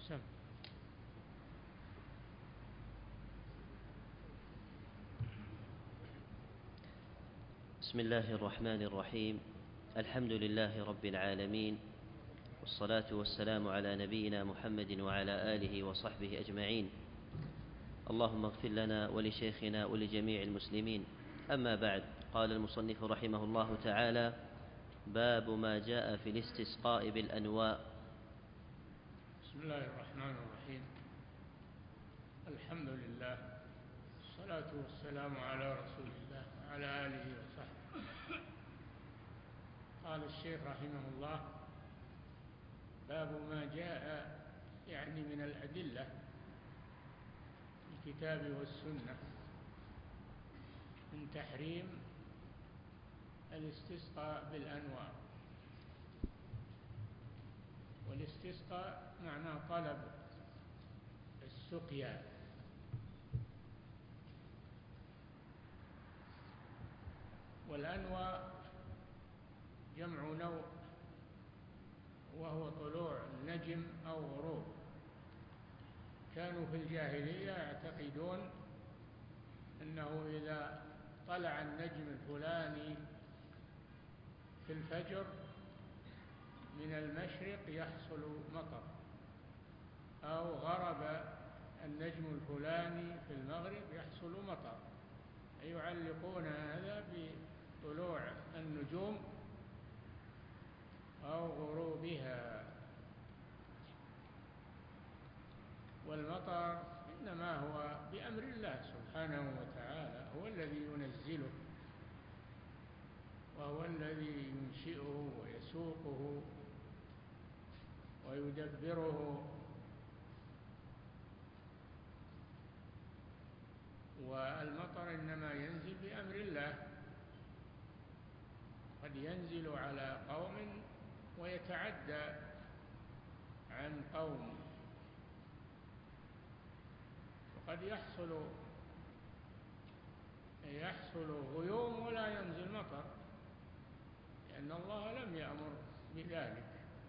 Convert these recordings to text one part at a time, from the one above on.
سم. بسم الله الرحمن الرحيم. الحمد لله رب العالمين، والصلاة والسلام على نبينا محمد وعلى آله وصحبه أجمعين. اللهم اغفر لنا ولشيخنا ولجميع المسلمين. أما بعد، قال المصنف رحمه الله تعالى: باب ما جاء في الاستسقاء بالأنواء. بسم الله الرحمن الرحيم. الحمد لله، الصلاة والسلام على رسول الله وعلى آله وصحبه. قال الشيخ رحمه الله: باب ما جاء، يعني من الأدلة الكتاب والسنة، من تحريم الاستسقاء بالأنواء. والاستسقاء معناه طلب السقيا، والأنواء جمع نوء، وهو طلوع النجم أو غروب. كانوا في الجاهلية يعتقدون أنه إذا طلع النجم الفلاني في الفجر من المشرق يحصل مطر، أو غرب النجم الفلاني في المغرب يحصل مطر. يعلقون هذا بطلوع النجوم أو غروبها. والمطر إنما هو بأمر الله سبحانه وتعالى، هو الذي ينزله، وهو الذي ينشئه ويسوقه ويدبره. والمطر إنما ينزل بأمر الله، قد ينزل على قوم ويتعدى عن قوم، وقد يحصل غيوم ولا ينزل مطر، لأن الله لم يأمر بذلك.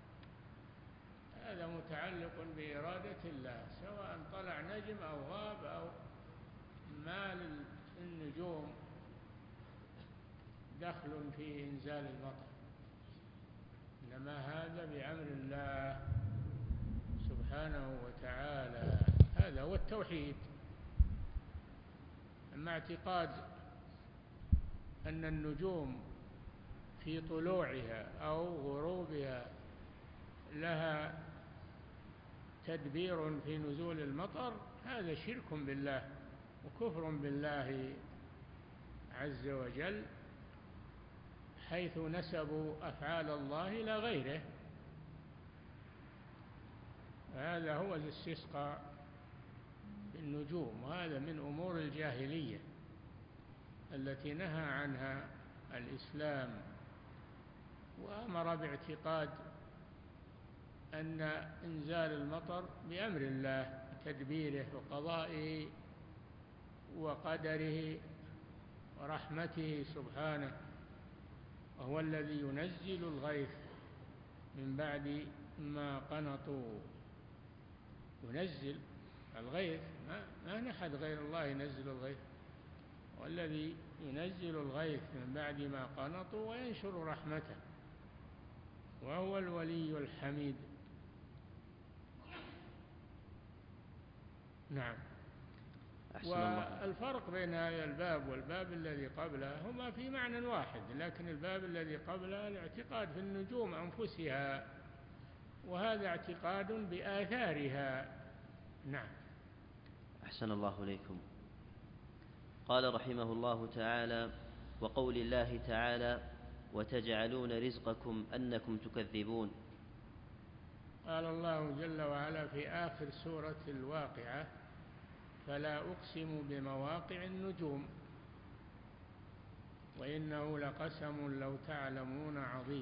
هذا متعلق بإرادة الله، سواء طلع نجم أو غاب أو ما للنجوم دخل في إنزال المطر، إنما هذا بأمر الله سبحانه وتعالى. هذا هو التوحيد. أما اعتقاد أن النجوم في طلوعها أو غروبها لها تدبير في نزول المطر، هذا شرك بالله وكفر بالله عز وجل، حيث نسبوا أفعال الله إلى غيره. هذا هو الاستسقاء بالنجوم، وهذا من أمور الجاهلية التي نهى عنها الإسلام، وأمر باعتقاد أن إنزال المطر بأمر الله وتدبيره وقضائه وقدره ورحمته سبحانه. وهو الذي ينزل الغيث من بعد ما قنطوا. ينزل الغيث، ما نحد غير الله ينزل الغيث، والذي ينزل الغيث من بعد ما قنطوا وينشر رحمته، وهو الولي الحميد. نعم. والفرق بين هذا الباب والباب الذي قبله هما في معنى واحد، لكن الباب الذي قبله الاعتقاد في النجوم أنفسها، وهذا اعتقاد بآثارها. نعم. أحسن الله إليكم. قال رحمه الله تعالى: وقول الله تعالى: وتجعلون رزقكم أنكم تكذبون. قال الله جل وعلا في آخر سورة الواقعة: فلا أقسم بمواقع النجوم وإنه لقسم لو تعلمون عظيم،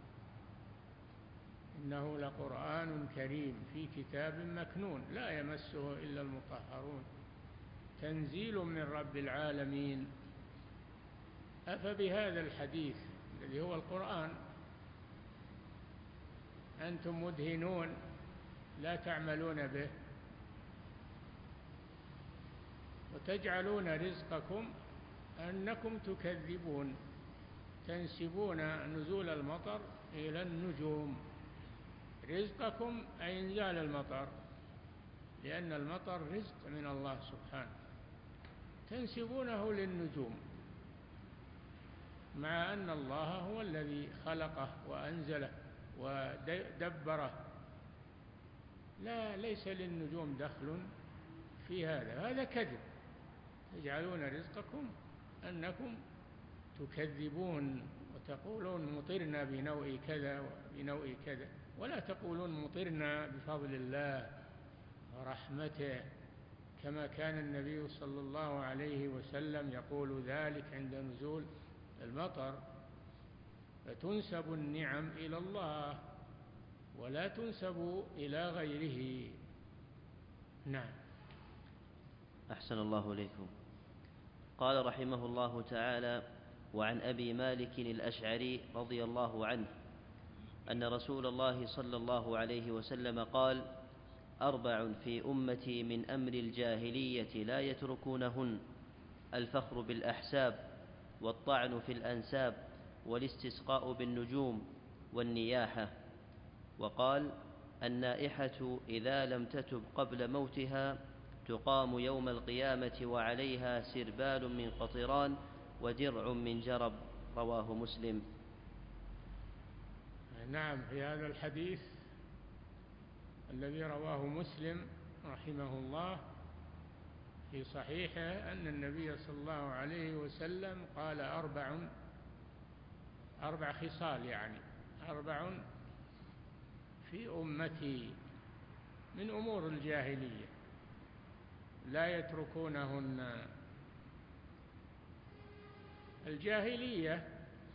إنه لقرآن كريم في كتاب مكنون لا يمسه إلا المطهرون تنزيل من رب العالمين. أفبهذا الحديث الذي هو القرآن أنتم مدهنون لا تعملون به، وتجعلون رزقكم أنكم تكذبون، تنسبون نزول المطر إلى النجوم. رزقكم أي إنزال المطر، لأن المطر رزق من الله سبحانه، تنسبونه للنجوم، مع أن الله هو الذي خلقه وأنزله ودبره. لا، ليس للنجوم دخل في هذا كذب. تجعلون رزقكم أنكم تكذبون وتقولون مطرنا بنوء كذا وبنوء كذا، ولا تقولون مطرنا بفضل الله ورحمته، كما كان النبي صلى الله عليه وسلم يقول ذلك عند نزول المطر. فتنسب النعم إلى الله ولا تنسب إلى غيره. نعم. أحسن الله إليكم. قال رحمه الله تعالى: وعن أبي مالك الأشعري رضي الله عنه أن رسول الله صلى الله عليه وسلم قال: 4 في أمتي من أمر الجاهلية لا يتركونهن: الفخر بالأحساب، والطعن في الأنساب، والاستسقاء بالنجوم، والنياحة. وقال: النائحة إذا لم تتب قبل موتها تقام يوم القيامة وعليها سربال من قطران ودرع من جرب. رواه مسلم. نعم. في هذا الحديث الذي رواه مسلم رحمه الله في صحيحه أن النبي صلى الله عليه وسلم قال 4 خصال، يعني 4 في أمتي من أمور الجاهلية لا يتركونهن. الجاهلية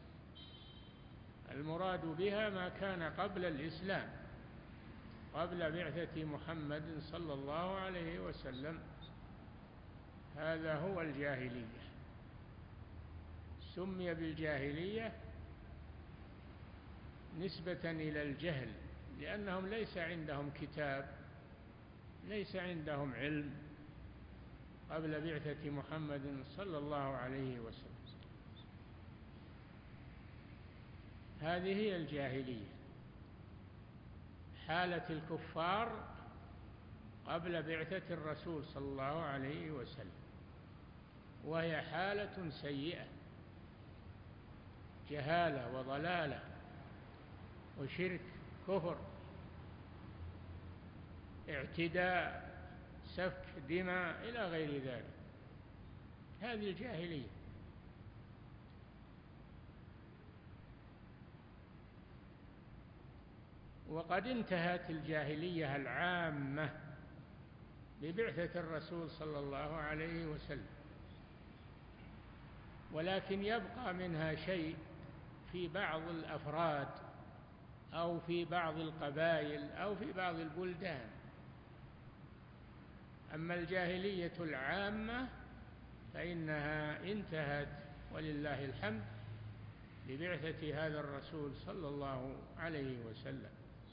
المراد بها ما كان قبل الإسلام، قبل بعثة محمد صلى الله عليه وسلم، هذا هو الجاهلية. سمي بالجاهلية نسبة إلى الجهل، لأنهم ليس عندهم كتاب، ليس عندهم علم قبل بعثة محمد صلى الله عليه وسلم. هذه هي الجاهلية، حالة الكفار قبل بعثة الرسول صلى الله عليه وسلم، وهي حالة سيئة، جهالة وضلالة وشرك، كفر، اعتداء، سفك دماء إلى غير ذلك. هذه الجاهلية. وقد انتهت الجاهلية العامة ببعثة الرسول صلى الله عليه وسلم، ولكن يبقى منها شيء في بعض الأفراد أو في بعض القبائل أو في بعض البلدان. أما الجاهلية العامة فإنها انتهت ولله الحمد ببعثة هذا الرسول صلى الله عليه وسلم.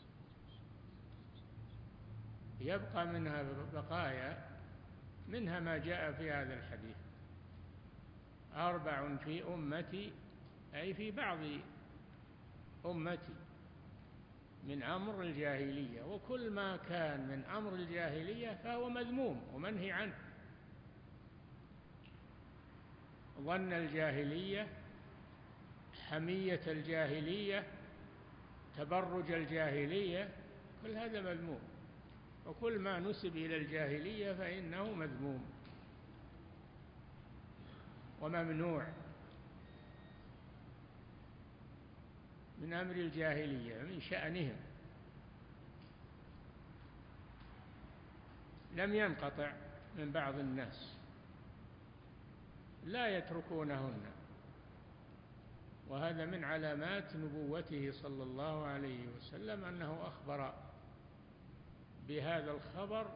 يبقى منها بقايا، منها ما جاء في هذا الحديث: 4 في أمتي، أي في بعض أمتي، من أمر الجاهلية. وكل ما كان من أمر الجاهلية فهو مذموم ومنهي عنه. ظن الجاهلية، حمية الجاهلية، تبرج الجاهلية، كل هذا مذموم، وكل ما نسب إلى الجاهلية فإنه مذموم وممنوع من أمر الجاهلية، من شأنهم. لم ينقطع من بعض الناس، لا يتركونهن، وهذا من علامات نبوته صلى الله عليه وسلم أنه أخبر بهذا الخبر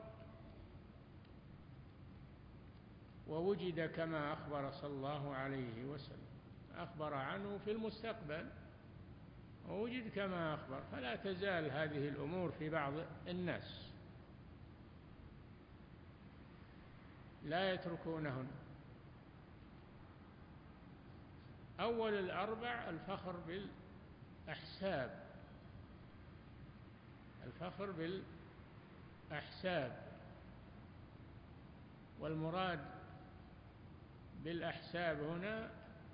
ووجد كما أخبر صلى الله عليه وسلم. أخبر عنه في المستقبل ووجد كما أخبر، فلا تزال هذه الأمور في بعض الناس لا يتركونهن. أول الأربع الفخر بالأحساب، الفخر بالأحساب، والمراد بالأحساب هنا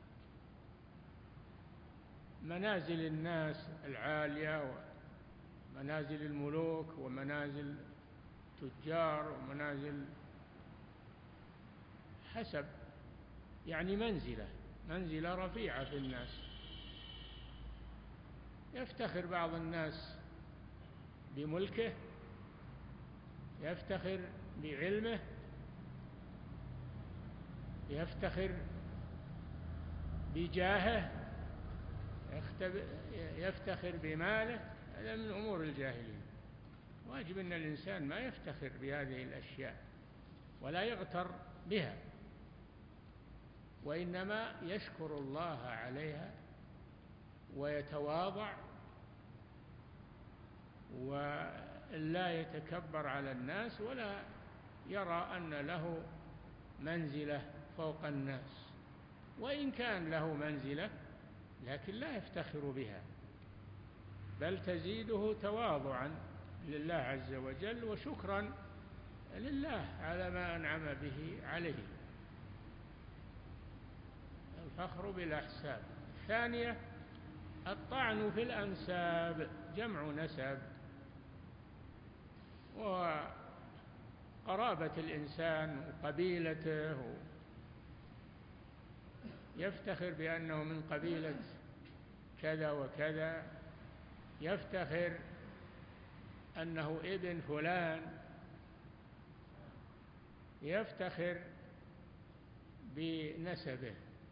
منازل الناس العالية، ومنازل الملوك، ومنازل التجار، ومنازل حسب، يعني منزلة رفيعة في الناس. يفتخر بعض الناس بملكه، يفتخر بعلمه، يفتخر بجاهه، يفتخر بماله. هذا من أمور الجاهلية. واجب أن الإنسان ما يفتخر بهذه الأشياء ولا يغتر بها، وإنما يشكر الله عليها ويتواضع ولا يتكبر على الناس، ولا يرى أن له منزلة فوق الناس، وإن كان له منزلة لكن لا يفتخر بها، بل تزيده تواضعا لله عز وجل وشكرا لله على ما أنعم به عليه. الفخر بالأحساب. الثانية الطعن في الأنساب، جمع نسب، وقرابة الإنسان وقبيلته، يفتخر بأنه من قبيلة كذا وكذا، يفتخر أنه ابن فلان، يفتخر بنسبه،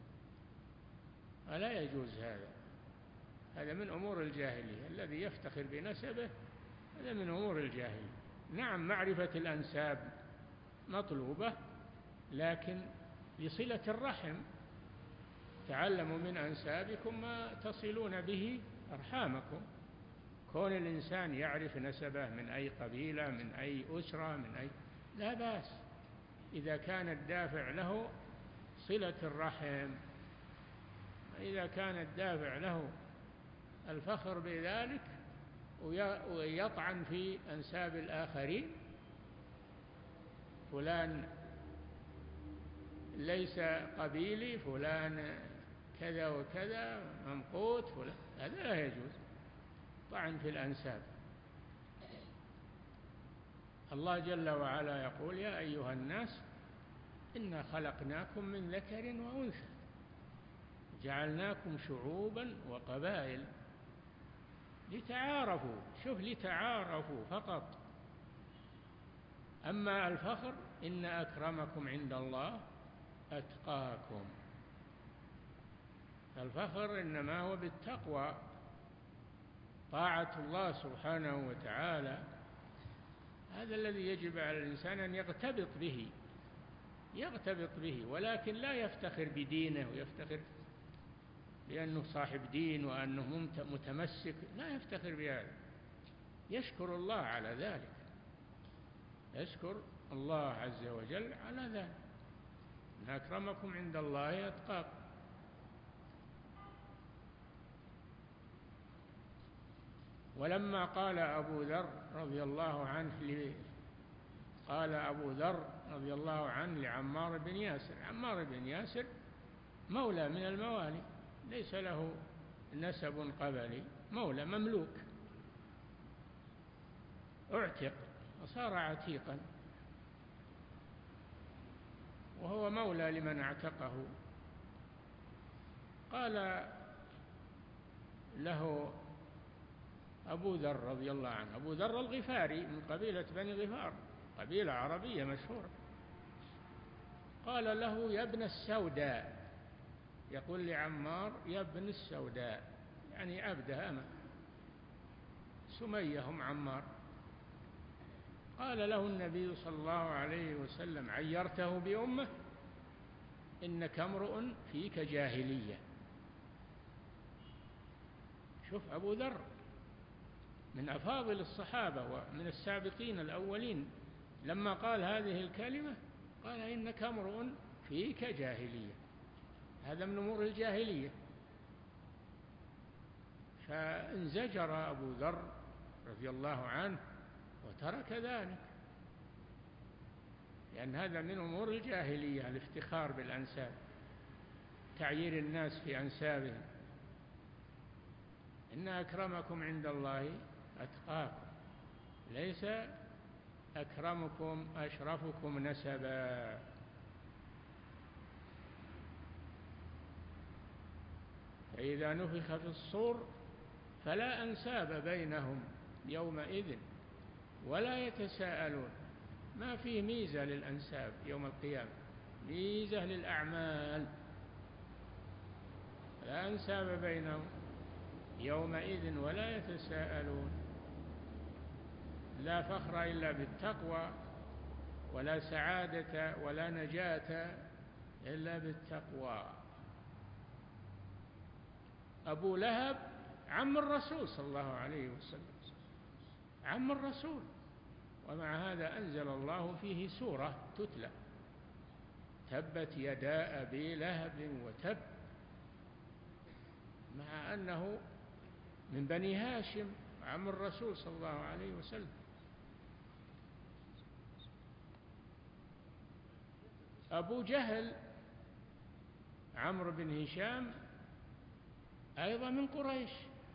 ألا يجوز هذا. هذا من أمور الجاهلية. الذي يفتخر بنسبه هذا من أمور الجاهلية. نعم، معرفة الأنساب مطلوبة، لكن لصلة الرحم. تعلموا من أنسابكم ما تصلون به أرحامكم. كون الإنسان يعرف نسبه من أي قبيلة، من أي أسرة، من أي، لا بأس إذا كان الدافع له صلة الرحم. إذا كان الدافع له الفخر بذلك ويطعن في أنساب الآخرين، فلان ليس قبيلي، فلان كذا وكذا ممقوت، فلان، هذا لا يجوز، طعن في الأنساب. الله جل وعلا يقول: يا أيها الناس إنا خلقناكم من ذكر وأنثى جعلناكم شعوبا وقبائل لتعارفوا. شوف، لتعارفوا فقط. أما الفخر: إن أكرمكم عند الله أتقاكم. الفخر إنما هو بالتقوى، طاعة الله سبحانه وتعالى. هذا الذي يجب على الإنسان أن يغتبط به، ولكن لا يفتخر بدينه ويفتخر لأنه صاحب دين وأنه متمسك، لا يفتخر بهذا. يشكر الله على ذلك، يشكر الله عز وجل على ذلك. إن أكرمكم عند الله أتقاكم. ولما قال أبو ذر رضي الله عنه لعمار بن ياسر، عمار بن ياسر مولى من الموالي، ليس له نسب قبلي، مولى مملوك، اعتق وصار عتيقا، وهو مولى لمن اعتقه. قال له أبو ذر رضي الله عنه، أبو ذر الغفاري من قبيلة بني غفار، قبيلة عربية مشهورة، قال له: يا ابن السوداء، يقول لعمار: يا ابن السوداء، يعني عبده أمة، سمية هم عمار. قال له النبي صلى الله عليه وسلم: عيرته بأمه؟ إنك امرؤ فيك جاهلية. شوف أبو ذر من أفاضل الصحابة ومن السابقين الأولين، لما قال هذه الكلمة قال إنك امرؤ فيك جاهلية، هذا من أمور الجاهلية. فانزجر أبو ذر رضي الله عنه وترك ذلك، لأن هذا من أمور الجاهلية، الافتخار بالأنساب، تعيير الناس في أنسابهم. إن أكرمكم عند الله أتقاكم، ليس أكرمكم أشرفكم نسبا. فإذا نفخ في الصور فلا أنساب بينهم يومئذ ولا يتساءلون. ما فيه ميزة للأنساب يوم القيامة، ميزة للأعمال. لا أنساب بينهم يومئذ ولا يتساءلون. لا فخر إلا بالتقوى، ولا سعادة ولا نجاة إلا بالتقوى. أبو لهب عم الرسول صلى الله عليه وسلم، عم الرسول، ومع هذا أنزل الله فيه سورة تتلى: تبت يدا أبي لهب وتب، مع أنه من بني هاشم عم الرسول صلى الله عليه وسلم. أبو جهل عمرو بن هشام أيضا من قريش،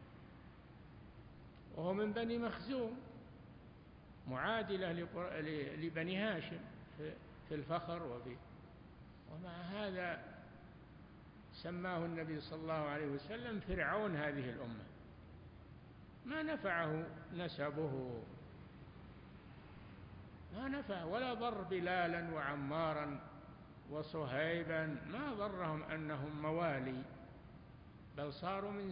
وهو من بني مخزوم، معادلة لبني هاشم في الفخر ومع هذا سماه النبي صلى الله عليه وسلم فرعون هذه الأمة. ما نفعه نسبه، ما نفع، ولا ضر بلالا وعمارا وصهيبا، ما ضرهم أنهم موالي، بل صاروا من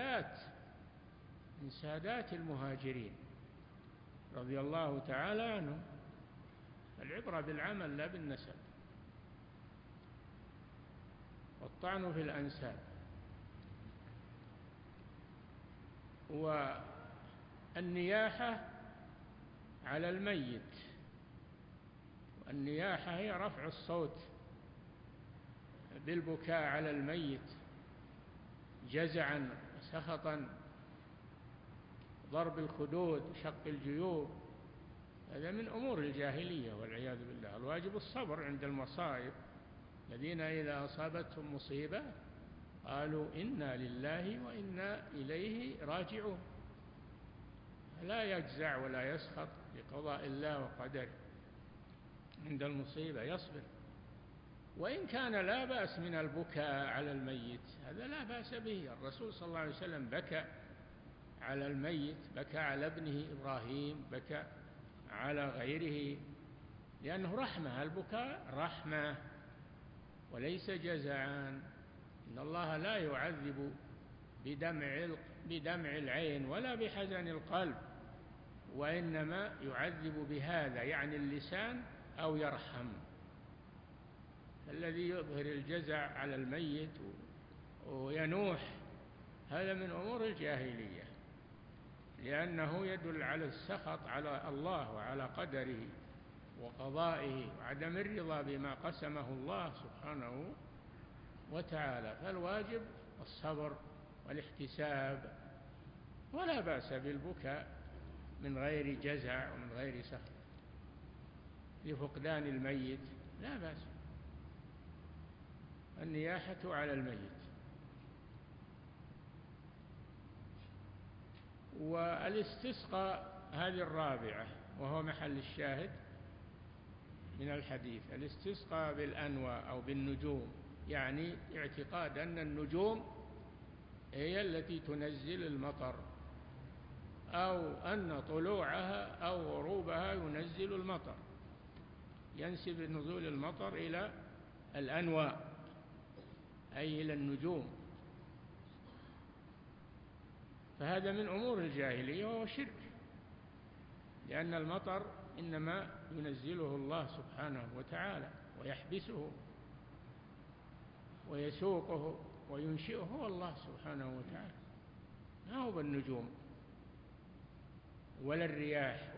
سادات المهاجرين رضي الله تعالى عنهم. العبرة بالعمل لا بالنسب. والطعن في الأنساب. والنياحة على الميت، والنياحة هي رفع الصوت بالبكاء على الميت جزعا وسخطا، ضرب الخدود، شق الجيوب، هذا من أمور الجاهلية والعياذ بالله. الواجب الصبر عند المصائب. الذين إذا أصابتهم مصيبة قالوا إنا لله وإنا إليه راجعون، لا يجزع ولا يسخط لقضاء الله وقدره، عند المصيبة يصبر. وإن كان لا بأس من البكاء على الميت، هذا لا بأس به. الرسول صلى الله عليه وسلم بكى على الميت، بكى على ابنه إبراهيم، بكى على غيره، لأنه رحمة. البكاء رحمة وليس جزعا. إن الله لا يعذب بدمع العين ولا بحزن القلب، وإنما يعذب بهذا، يعني اللسان، أو يرحم. الذي يظهر الجزع على الميت وينوح هذا من أمور الجاهلية، لأنه يدل على السخط على الله وعلى قدره وقضائه وعدم الرضا بما قسمه الله سبحانه وتعالى. فالواجب الصبر والاحتساب، ولا بأس بالبكاء من غير جزع ومن غير سخط لفقدان الميت، لا بأس. النياحة على الميت. والاستسقاء هذه الرابعة، وهو محل الشاهد من الحديث. الاستسقاء بالأنواء أو بالنجوم، يعني اعتقاد أن النجوم هي التي تنزل المطر، أو أن طلوعها أو غروبها ينزل المطر، ينسب نزول المطر إلى الأنواء أي إلى النجوم. فهذا من أمور الجاهلية وهو شرك، لأن المطر إنما ينزله الله سبحانه وتعالى، ويحبسه ويسوقه وينشئه هو الله سبحانه وتعالى. ما هو بالنجوم ولا الرياح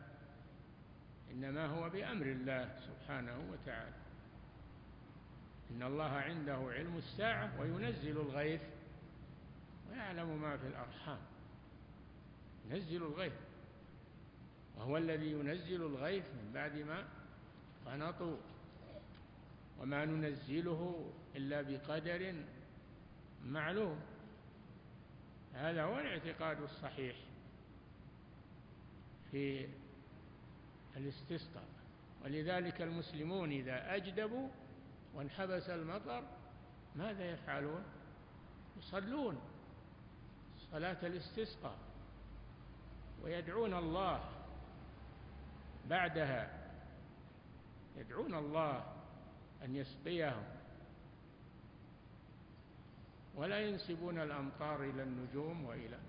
إنما هو بأمر الله سبحانه وتعالى. إن الله عنده علم الساعة وينزل الغيث ويعلم ما في الأرحام. ينزل الغيث، وهو الذي ينزل الغيث من بعد ما قنطوا، وما ننزله إلا بقدر معلوم. هذا هو الاعتقاد الصحيح في الاستسقاء. ولذلك المسلمون إذا أجدبوا وانحبس المطر ماذا يفعلون؟ يصلون صلاة الاستسقاء ويدعون الله بعدها، يدعون الله أن يسقيهم، ولا ينسبون الأمطار إلى النجوم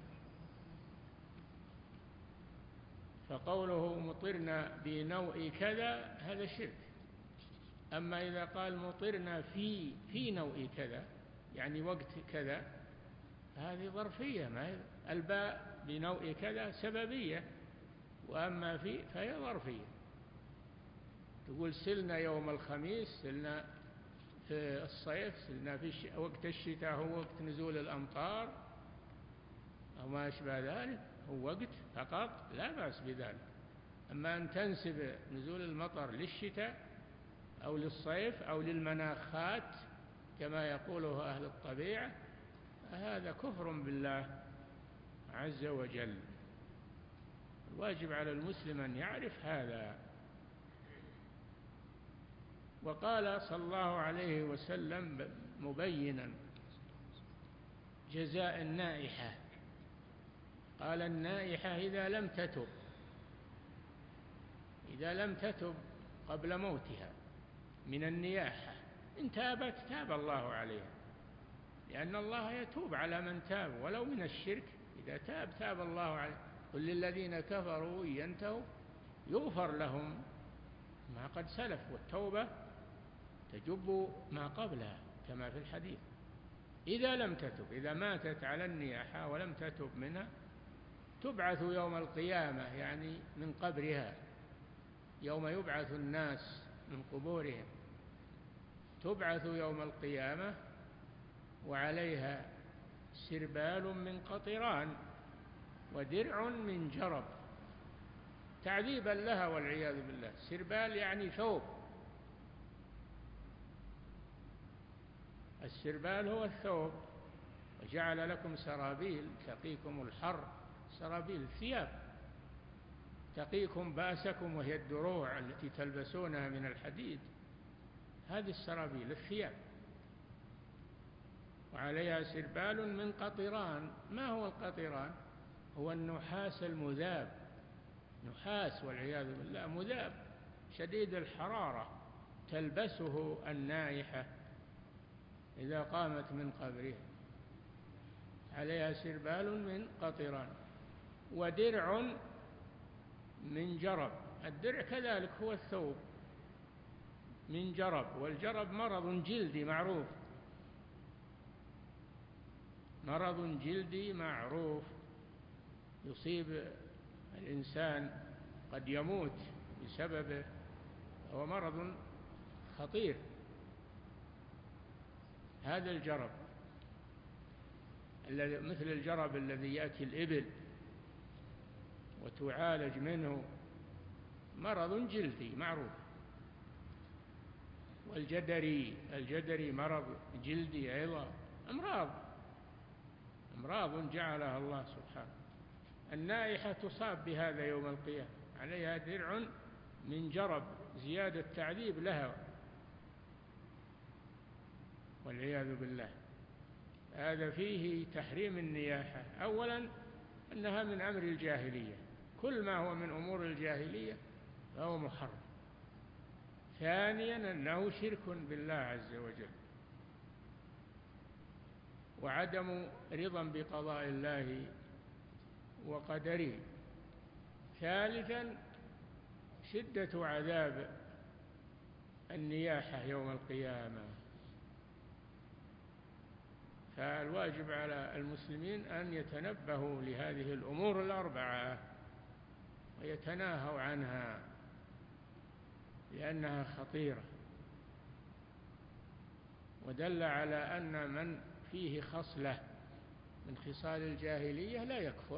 فقوله مطرنا بنوء كذا هذا شرك. أما إذا قال مطرنا في نوء كذا يعني وقت كذا هذه ظرفية، ما الباء بنوء كذا سببية، وأما فهي ظرفية. تقول سلنا يوم الخميس، سلنا في الصيف، سلنا في وقت الشتاء هو وقت نزول الأمطار أو ما أشبه ذلك، هو وقت فقط لا بأس بذلك. أما أن تنسب نزول المطر للشتاء أو للصيف أو للمناخات كما يقوله أهل الطبيعة هذا كفر بالله عز وجل. الواجب على المسلم أن يعرف هذا. وقال صلى الله عليه وسلم مبينا جزاء النائحة، قال النائحة إذا لم تتب قبل موتها من النياحة، إن تابت تاب الله عليها، لأن الله يتوب على من تاب ولو من الشرك، إذا تاب الله عليه. قل للذين كفروا ينتهوا يغفر لهم ما قد سلف، والتوبة تجب ما قبلها كما في الحديث. إذا لم تتب، إذا ماتت على النياحة ولم تتب منها تبعث يوم القيامة، يعني من قبرها، يوم يبعث الناس من قبورهم تبعث يوم القيامة وعليها سربال من قطران ودرع من جرب، تعذيبا لها والعياذ بالله. سربال يعني ثوب، السربال هو الثوب، وجعل لكم سرابيل تقيكم الحر، سرابيل ثياب تقيكم بأسكم، وهي الدروع التي تلبسونها من الحديد، هذه السرابيل الثياب. وعليها سربال من قطران. ما هو القطران؟ هو النحاس المذاب، نحاس والعياذ بالله مذاب شديد الحرارة، تلبسه النائحة إذا قامت من قبرها. عليها سربال من قطران ودرع من جرب. الدرع كذلك هو الثوب من جرب، والجرب مرض جلدي معروف، مرض جلدي معروف يصيب الإنسان قد يموت بسببه، هو مرض خطير. هذا الجرب مثل الجرب الذي يأتي الإبل وتعالج منه، مرض جلدي معروف. والجدري مرض جلدي أيضا، أمراض جعلها الله سبحانه. النائحة تصاب بهذا يوم القيامة، عليها درع من جرب، زيادة تعذيب لها والعياذ بالله. هذا فيه تحريم النياحة. أولا أنها من أمر الجاهلية، كل ما هو من أمور الجاهلية فهو محرم. ثانيا أنه شرك بالله عز وجل، وعدم رضا بقضاء الله وقدره. ثالثا شدة عذاب النياحة يوم القيامة. فالواجب على المسلمين أن يتنبهوا لهذه الأمور الأربعة ويتناهوا عنها لأنها خطيرة، ودل على أن من فيه خصلة من خصال الجاهلية لا يكفر.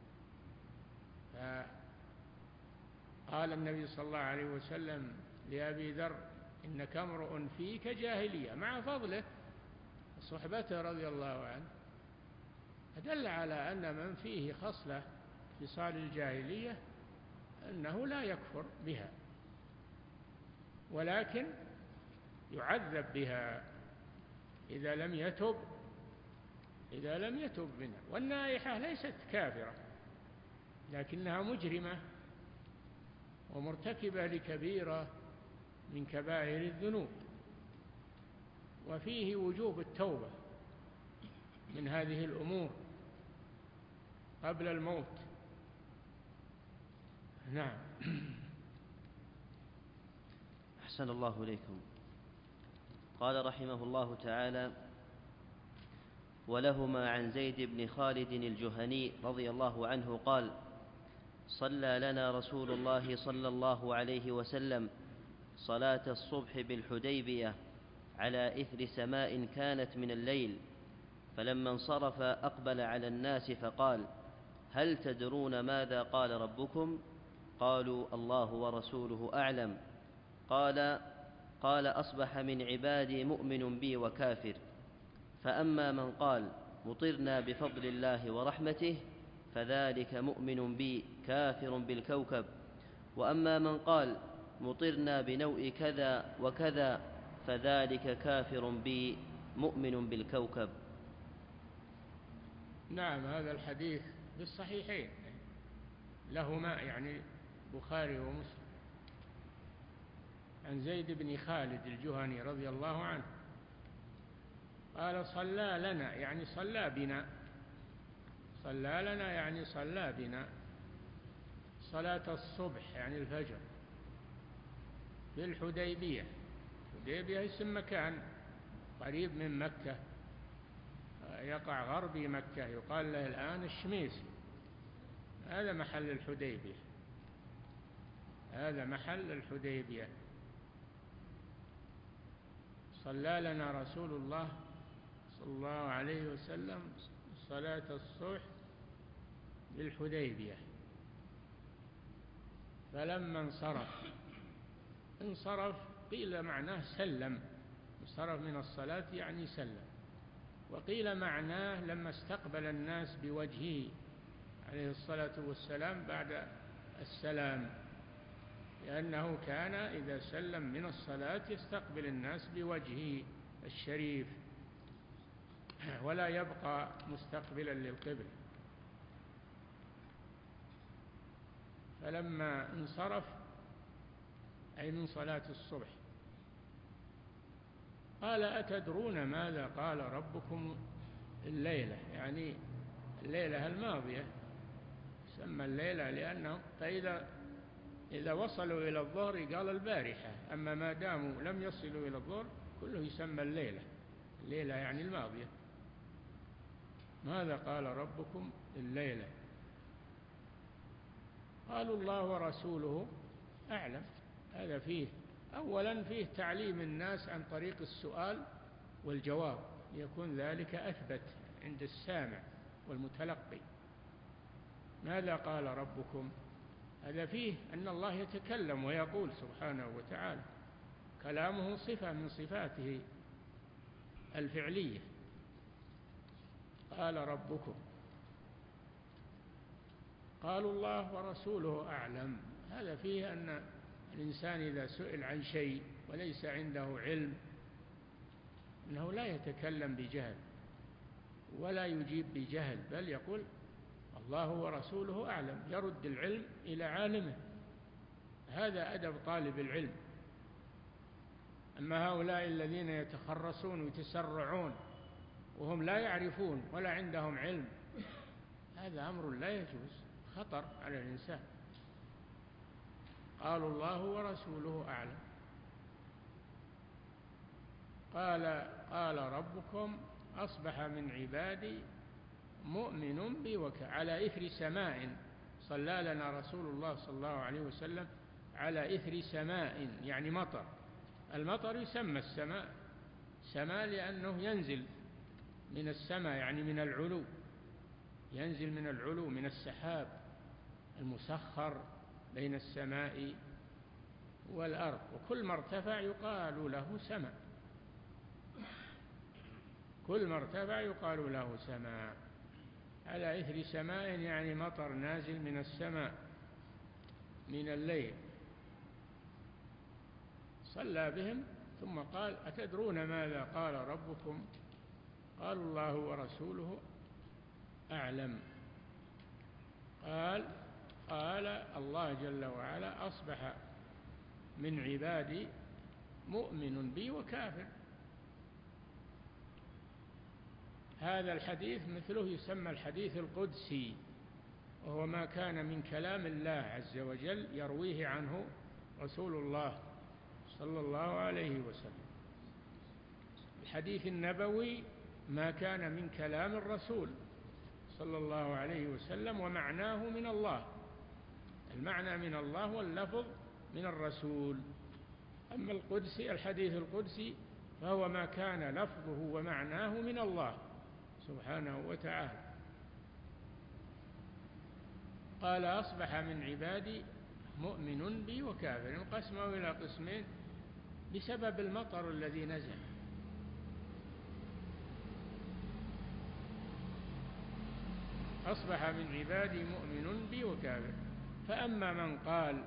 فقال النبي صلى الله عليه وسلم لأبي ذر: إنك امرؤ فيك جاهلية، مع فضله وصحبته رضي الله عنه، فدل على أن من فيه خصلة خصال الجاهلية أنه لا يكفر بها، ولكن يعذب بها إذا لم يتب منها. والنائحة ليست كافرة، لكنها مجرمة ومرتكبة لكبيرة من كبائر الذنوب، وفيه وجوب التوبة من هذه الأمور قبل الموت. نعم. أحسن الله إليكم. قال رحمه الله تعالى: ولهما عن زيد بن خالد الجهني رضي الله عنه قال: صلى لنا رسول الله صلى الله عليه وسلم صلاة الصبح بالحديبية على إثر سماء كانت من الليل، فلما انصرف أقبل على الناس فقال: هل تدرون ماذا قال ربكم؟ قالوا: الله ورسوله أعلم. قال: أصبح من عبادي مؤمن بي وكافر، فأما من قال مطرنا بفضل الله ورحمته فذلك مؤمن بي كافر بالكوكب، وأما من قال مطرنا بنوء كذا وكذا فذلك كافر بي مؤمن بالكوكب. نعم، هذا الحديث بالصحيحين لهما، يعني البخاري ومسلم، عن زيد بن خالد الجهني رضي الله عنه قال: صلى لنا، يعني صلى بنا، صلى لنا يعني صلى بنا صلاة الصبح يعني الفجر بالحديبية. الحديبية اسم مكان قريب من مكة، يقع غربي مكة، يقال له الآن الشميس، هذا محل الحديبية، هذا محل الحديبية. صلى لنا رسول الله صلى الله عليه وسلم صلاة الصبح بالحديبية، فلما انصرف قيل معناه سلم، انصرف من الصلاة يعني سلم، وقيل معناه لما استقبل الناس بوجهه عليه الصلاة والسلام بعد السلام، لأنه كان إذا سلم من الصلاة يستقبل الناس بوجهه الشريف ولا يبقى مستقبلا للقبلة. فلما انصرف أي من صلاة الصبح قال: أتدرون ماذا قال ربكم الليلة؟ يعني الليلة الماضية، سمى الليلة لأنه إذا وصلوا إلى الظهر قال البارحة، أما ما داموا لم يصلوا إلى الظهر كله يسمى الليلة، الليلة يعني الماضية. ماذا قال ربكم الليلة؟ قالوا: الله ورسوله أعلم. هذا فيه أولا فيه تعليم الناس عن طريق السؤال والجواب، يكون ذلك أثبت عند السامع والمتلقي. ماذا قال ربكم؟ هذا فيه أن الله يتكلم ويقول سبحانه وتعالى، كلامه صفة من صفاته الفعلية. قال ربكم، قالوا: الله ورسوله أعلم. هذا فيه أن الإنسان إذا سئل عن شيء وليس عنده علم أنه لا يتكلم بجهل ولا يجيب بجهل، بل يقول: الله ورسوله أعلم، يرد العلم إلى عالمه. هذا أدب طالب العلم. أما هؤلاء الذين يتخرصون ويتسرعون وهم لا يعرفون ولا عندهم علم، هذا أمر لا يجوز، خطر على الإنسان. قالوا: الله ورسوله أعلم. قال ربكم أصبح من عبادي مؤمن بي على إثر سماء صلى لنا رسول الله صلى الله عليه وسلم على إثر سماء، يعني مطر. المطر يسمى السماء سماء لأنه ينزل من السماء، يعني من العلو، ينزل من العلو من السحاب المسخر بين السماء والأرض، وكل ما ارتفع يقال له سماء، كل ما ارتفع يقال له سماء. على إثر سماء يعني مطر نازل من السماء من الليل. صلى بهم ثم قال: أتدرون ماذا قال ربكم؟ قالوا: الله ورسوله أعلم. قال الله جل وعلا: أصبح من عبادي مؤمن بي وكافر. هذا الحديث مثله يسمى الحديث القدسي، وهو ما كان من كلام الله عز وجل يرويه عنه رسول الله صلى الله عليه وسلم. الحديث النبوي ما كان من كلام الرسول صلى الله عليه وسلم ومعناه من الله، المعنى من الله واللفظ من الرسول. أما القدسي الحديث القدسي فهو ما كان لفظه ومعناه من الله سبحانه وتعالى. قال: أصبح من عبادي مؤمن بي وكافر. انقسموا إلى قسمين بسبب المطر الذي نزل. أصبح من عبادي مؤمن بي وكافر. فأما من قال: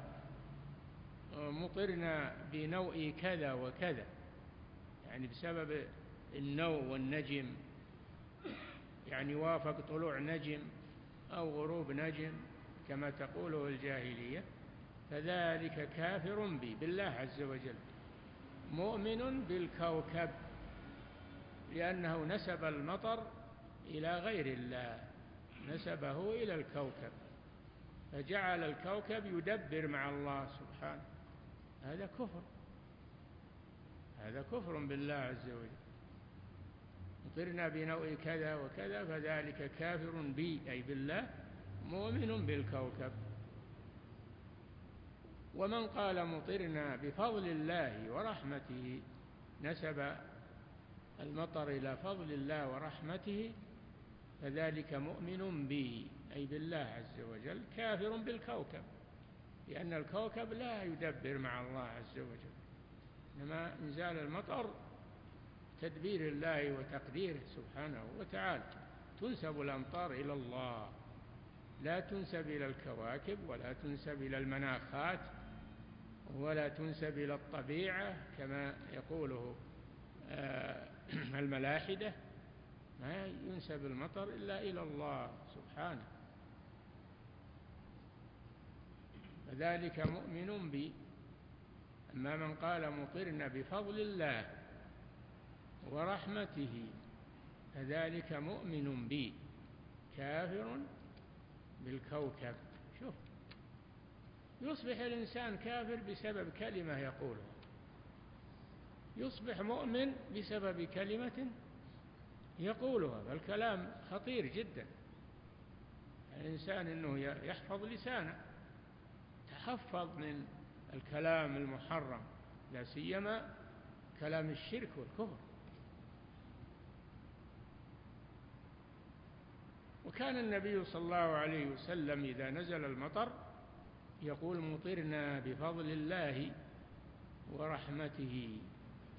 مطرنا بنوء كذا وكذا، يعني بسبب النوء والنجم، يعني وافق طلوع نجم أو غروب نجم كما تقوله الجاهلية، فذلك كافر بي، بالله عز وجل، مؤمن بالكوكب، لأنه نسب المطر إلى غير الله، نسبه إلى الكوكب، فجعل الكوكب يدبر مع الله سبحانه. هذا كفر، هذا كفر بالله عز وجل. مطرنا بنوء كذا وكذا فذلك كافر بي، أي بالله، مؤمن بالكوكب. ومن قال: مطرنا بفضل الله ورحمته، نسب المطر إلى فضل الله ورحمته، فذلك مؤمن بي، أي بالله عز وجل، كافر بالكوكب، لأن الكوكب لا يدبر مع الله عز وجل، إنما إنزال المطر تدبير الله وتقديره سبحانه وتعالى. تنسب الأمطار إلى الله، لا تنسب إلى الكواكب، ولا تنسب إلى المناخات، ولا تنسب إلى الطبيعة كما يقوله الملاحدة. ما ينسب المطر إلا إلى الله سبحانه. فذلك مؤمن بي. أما من قال: مطرنا بفضل الله ورحمته، فذلك مؤمن بي، كافر بالكوكب. شوف، يصبح الإنسان كافر بسبب كلمة يقولها، يصبح مؤمن بسبب كلمة يقولها، فالكلام خطير جدا. الإنسان أنه يحفظ لسانه، تحفظ من الكلام المحرم، لا سيما كلام الشرك والكفر. وكان النبي صلى الله عليه وسلم إذا نزل المطر يقول: مطرنا بفضل الله ورحمته،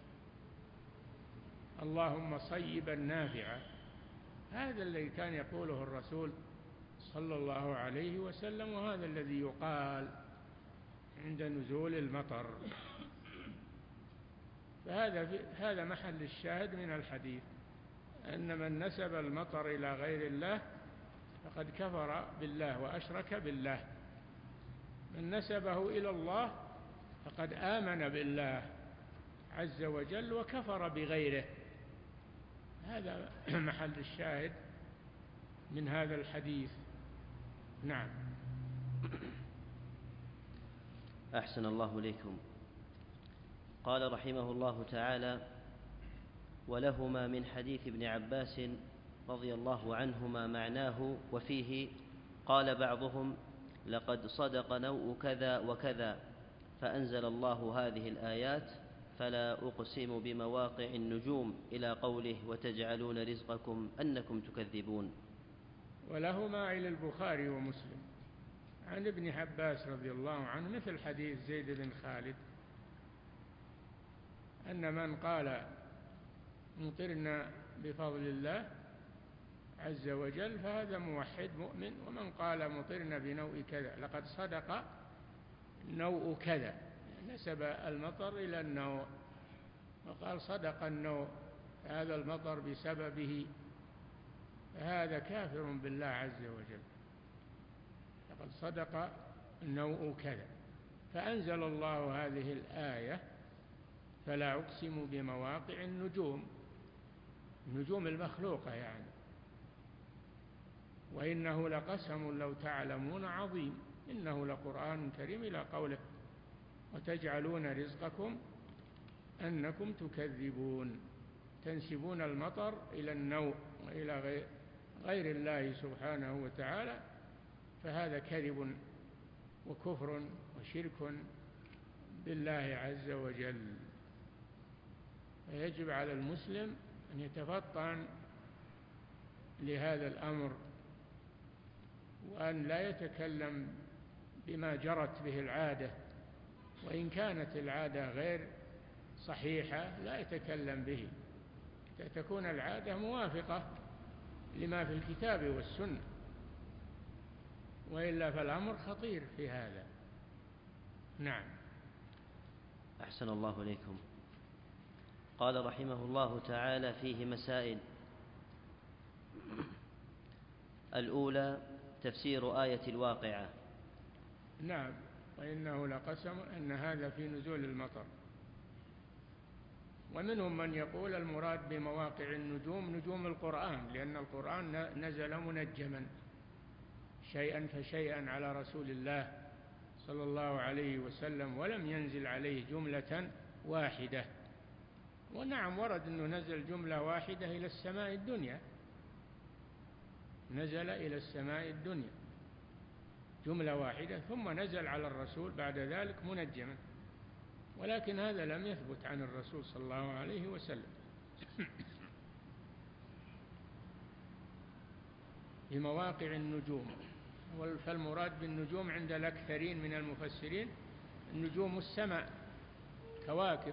اللهم صيبا نافعا. هذا الذي كان يقوله الرسول صلى الله عليه وسلم، وهذا الذي يقال عند نزول المطر. فهذا محل الشاهد من الحديث، أن من نسب المطر إلى غير الله فقد كفر بالله وأشرك بالله. من نسبه إلى الله فقد آمن بالله عز وجل وكفر بغيره. هذا محل الشاهد من هذا الحديث. نعم. أحسن الله إليكم. قال رحمه الله تعالى: ولهما من حديث ابن عباس رضي الله عنهما معناه وفيه قال بعضهم لقد صدق نوء كذا وكذا، فأنزل الله هذه الآيات فلا أقسم بمواقع النجوم إلى قوله وتجعلون رزقكم أنكم تكذبون. ولهما إلى البخاري ومسلم عن ابن عباس رضي الله عنه مثل حديث زيد بن خالد أن من قال مطرنا بفضل الله عز وجل فهذا موحد مؤمن، ومن قال مطرنا بنوء كذا لقد صدق نوء كذا، نسب المطر إلى النوء وقال صدق النوء، هذا المطر بسببه، فهذا كافر بالله عز وجل. لقد صدق النوء كذا، فأنزل الله هذه الآية فلا أقسم بمواقع النجوم، النجوم المخلوقة يعني، وإنه لقسم لو تعلمون عظيم، إنه لقرآن كريم إلى قوله وتجعلون رزقكم أنكم تكذبون، تنسبون المطر إلى النوء وإلى غير الله سبحانه وتعالى، فهذا كذب وكفر وشرك بالله عز وجل. فيجب على المسلم أن يتفطن لهذا الأمر، وأن لا يتكلم بما جرت به العادة، وإن كانت العادة غير صحيحة لا يتكلم به، تكون العادة موافقة لما في الكتاب والسنة، وإلا فالأمر خطير في هذا. نعم. أحسن الله إليكم. قال رحمه الله تعالى فيه مسائل: الأولى تفسير آية الواقعة. نعم، وإنه لقسم أن هذا في نزول المطر. ومنهم من يقول المراد بمواقع النجوم نجوم القرآن، لأن القرآن نزل منجما شيئا فشيئا على رسول الله صلى الله عليه وسلم، ولم ينزل عليه جملة واحدة. ونعم ورد أنه نزل جملة واحدة إلى السماء الدنيا، نزل إلى السماء الدنيا جملة واحدة، ثم نزل على الرسول بعد ذلك منجما، ولكن هذا لم يثبت عن الرسول صلى الله عليه وسلم. بمواقع النجوم، فالمراد بالنجوم عند الأكثرين من المفسرين النجوم السماء، كواكب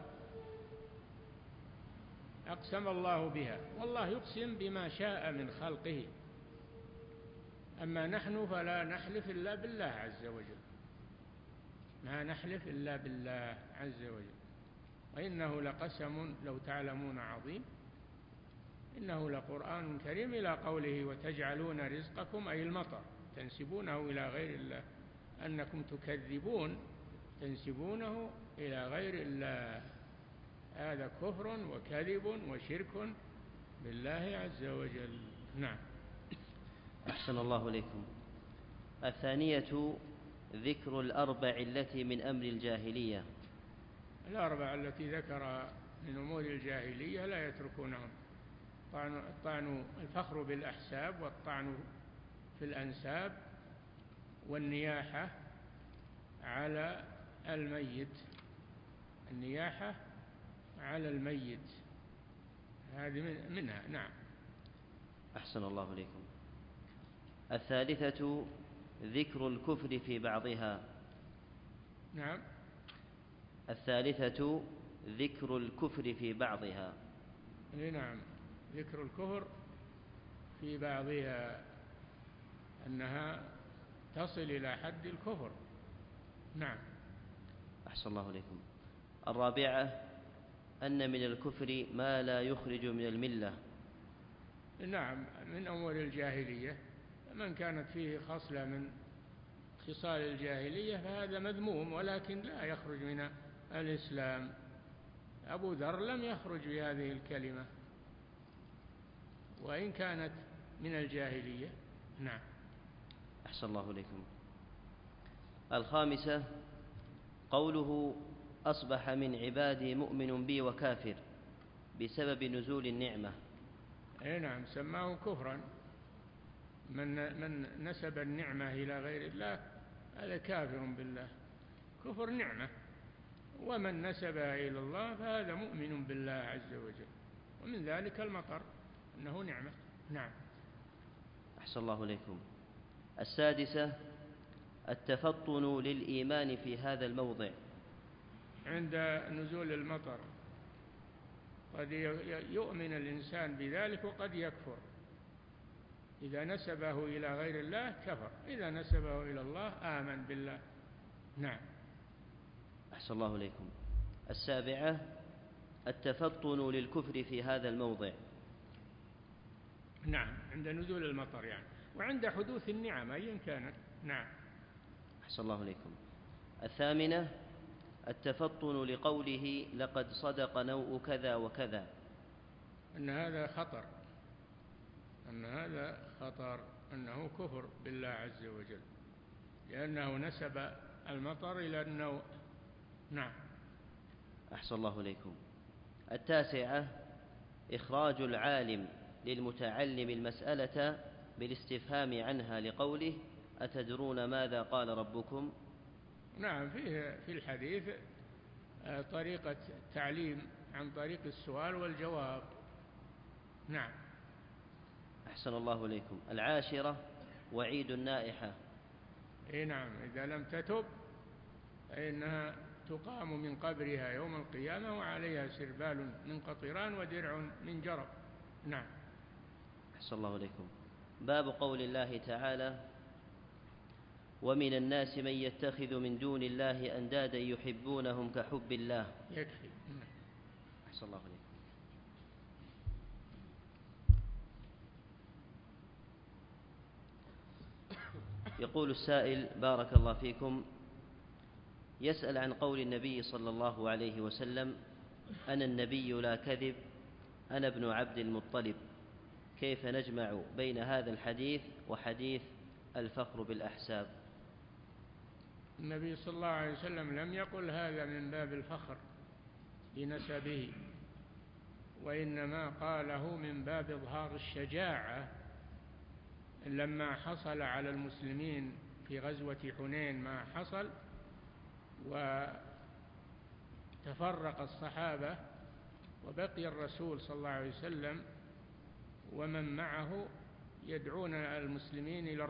أقسم الله بها، والله يقسم بما شاء من خلقه، أما نحن فلا نحلف إلا بالله عز وجل، ما نحلف إلا بالله عز وجل. وإنه لقسم لو تعلمون عظيم، إنه لقرآن كريم إلى قوله وتجعلون رزقكم أي المطر تنسبونه إلى غير الله، أنكم تكذبون تنسبونه إلى غير الله، هذا كفر وكذب وشرك بالله عز وجل. نعم. أحسن الله إليكم. الثانية ذكر الأربع التي من أمر الجاهلية. الأربع التي ذكر من أمور الجاهلية لا يتركونهم: الطعن الفخر بالأحساب، والطعن في الأنساب، والنياحة على الميت، النياحة على الميت هذه منها. نعم. أحسن الله إليكم. الثالثة ذكر الكفر في بعضها. نعم. الثالثة ذكر الكفر في بعضها. نعم، ذكر الكفر في بعضها، أنها تصل إلى حد الكفر. نعم. أحسن الله إليكم. الرابعة أن من الكفر ما لا يخرج من الملة. نعم، من أمور الجاهلية من كانت فيه خصلة من خصال الجاهلية فهذا مذموم، ولكن لا يخرج من الإسلام. أبو ذر لم يخرج بهذه الكلمة وإن كانت من الجاهلية. نعم. أحسن الله إليكم. الخامسة قوله أصبح من عبادي مؤمن بي وكافر. بسبب نزول النعمة. أي نعم، سماه كفرا. من نسب النعمة إلى غير الله هذا كافر بالله، كفر نعمة. ومن نسبها إلى الله فهذا مؤمن بالله عز وجل. ومن ذلك المطر أنه نعمة. نعم. أحسن الله إليكم. السادسة التفطن للإيمان في هذا الموضع. عند نزول المطر قد يؤمن الإنسان بذلك وقد يكفر. إذا نسبه إلى غير الله كفر، إذا نسبه إلى الله آمن بالله. نعم. أحسن الله إليكم. السابعة التفطن للكفر في هذا الموضع. نعم، عند نزول المطر يعني، وعند حدوث النعم أيا كانت. نعم. أحسن الله إليكم. الثامنة التفطن لقوله لقد صدق نوء كذا وكذا. أن هذا خطر، أنه كفر بالله عز وجل، لأنه نسب المطر إلى النوء. نعم. أحسن الله إليكم. التاسعة إخراج العالم للمتعلم المسألة بالاستفهام عنها لقوله أتدرون ماذا قال ربكم. نعم، في الحديث طريقة تعليم عن طريق السؤال والجواب. نعم. أحسن الله إليكم. العاشرة وعيد النائحة. نعم، إذا لم تتب فإنها تقام من قبرها يوم القيامة وعليها سربال من قطران ودرع من جرب. نعم. أحسن الله إليكم. باب قول الله تعالى ومن الناس من يتخذ من دون الله أندادا يحبونهم كحب الله. يكفي. أحسن الله إليكم. يقول السائل بارك الله فيكم، يسأل عن قول النبي صلى الله عليه وسلم أنا النبي لا كذب أنا ابن عبد المطلب، كيف نجمع بين هذا الحديث وحديث الفخر بالأحساب؟ النبي صلى الله عليه وسلم لم يقل هذا من باب الفخر بنسبه، وإنما قاله من باب إظهار الشجاعة لما حصل على المسلمين في غزوة حنين ما حصل، وتفرق الصحابة وبقي الرسول صلى الله عليه وسلم ومن معه يدعون المسلمين إلى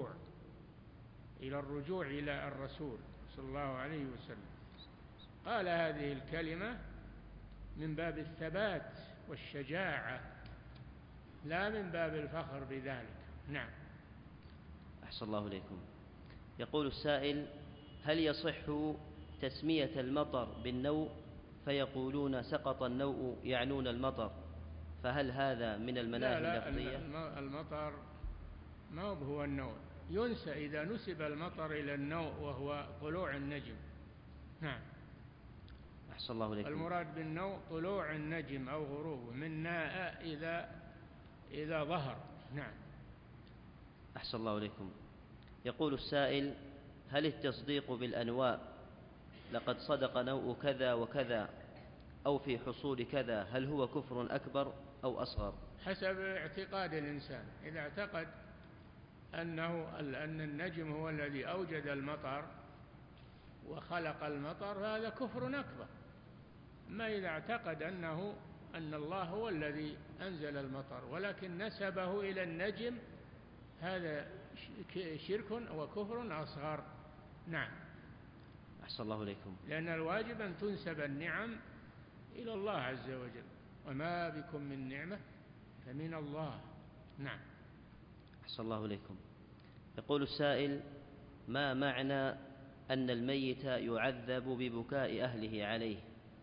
الرجوع إلى الرسول صلى الله عليه وسلم. قال هذه الكلمة من باب الثبات والشجاعة لا من باب الفخر بذلك. نعم. أحسن الله إليكم. يقول السائل هل يصح تسمية المطر بالنوء فيقولون سقط النوء يعنون المطر، فهل هذا من المناهي اللفظية؟ لا، المطر ما هو النوء، ينسى إذا نسب المطر إلى النوء وهو طلوع النجم. نعم. أحسن الله إليكم. المراد بالنوء طلوع النجم أو غروبه، من ناء إذا ظهر. نعم. أحسن الله إليكم. يقول السائل هل التصديق بالأنواء لقد صدق نوء كذا وكذا أو في حصول كذا هل هو كفر أكبر أو أصغر؟ حسب اعتقاد الإنسان. إذا اعتقد أن النجم هو الذي أوجد المطر وخلق المطر فهذا كفر أكبر. ما إذا اعتقد أن الله هو الذي أنزل المطر ولكن نسبه إلى النجم هذا شرك وكفر أصغر. نعم. أحسن الله إليكم. لأن الواجب أن تنسب النعم إلى الله عز وجل، وما بكم من نعمة فمن الله. نعم. أحسن الله إليكم. يقول السائل ما معنى أن الميت يعذب ببكاء أهله عليه؟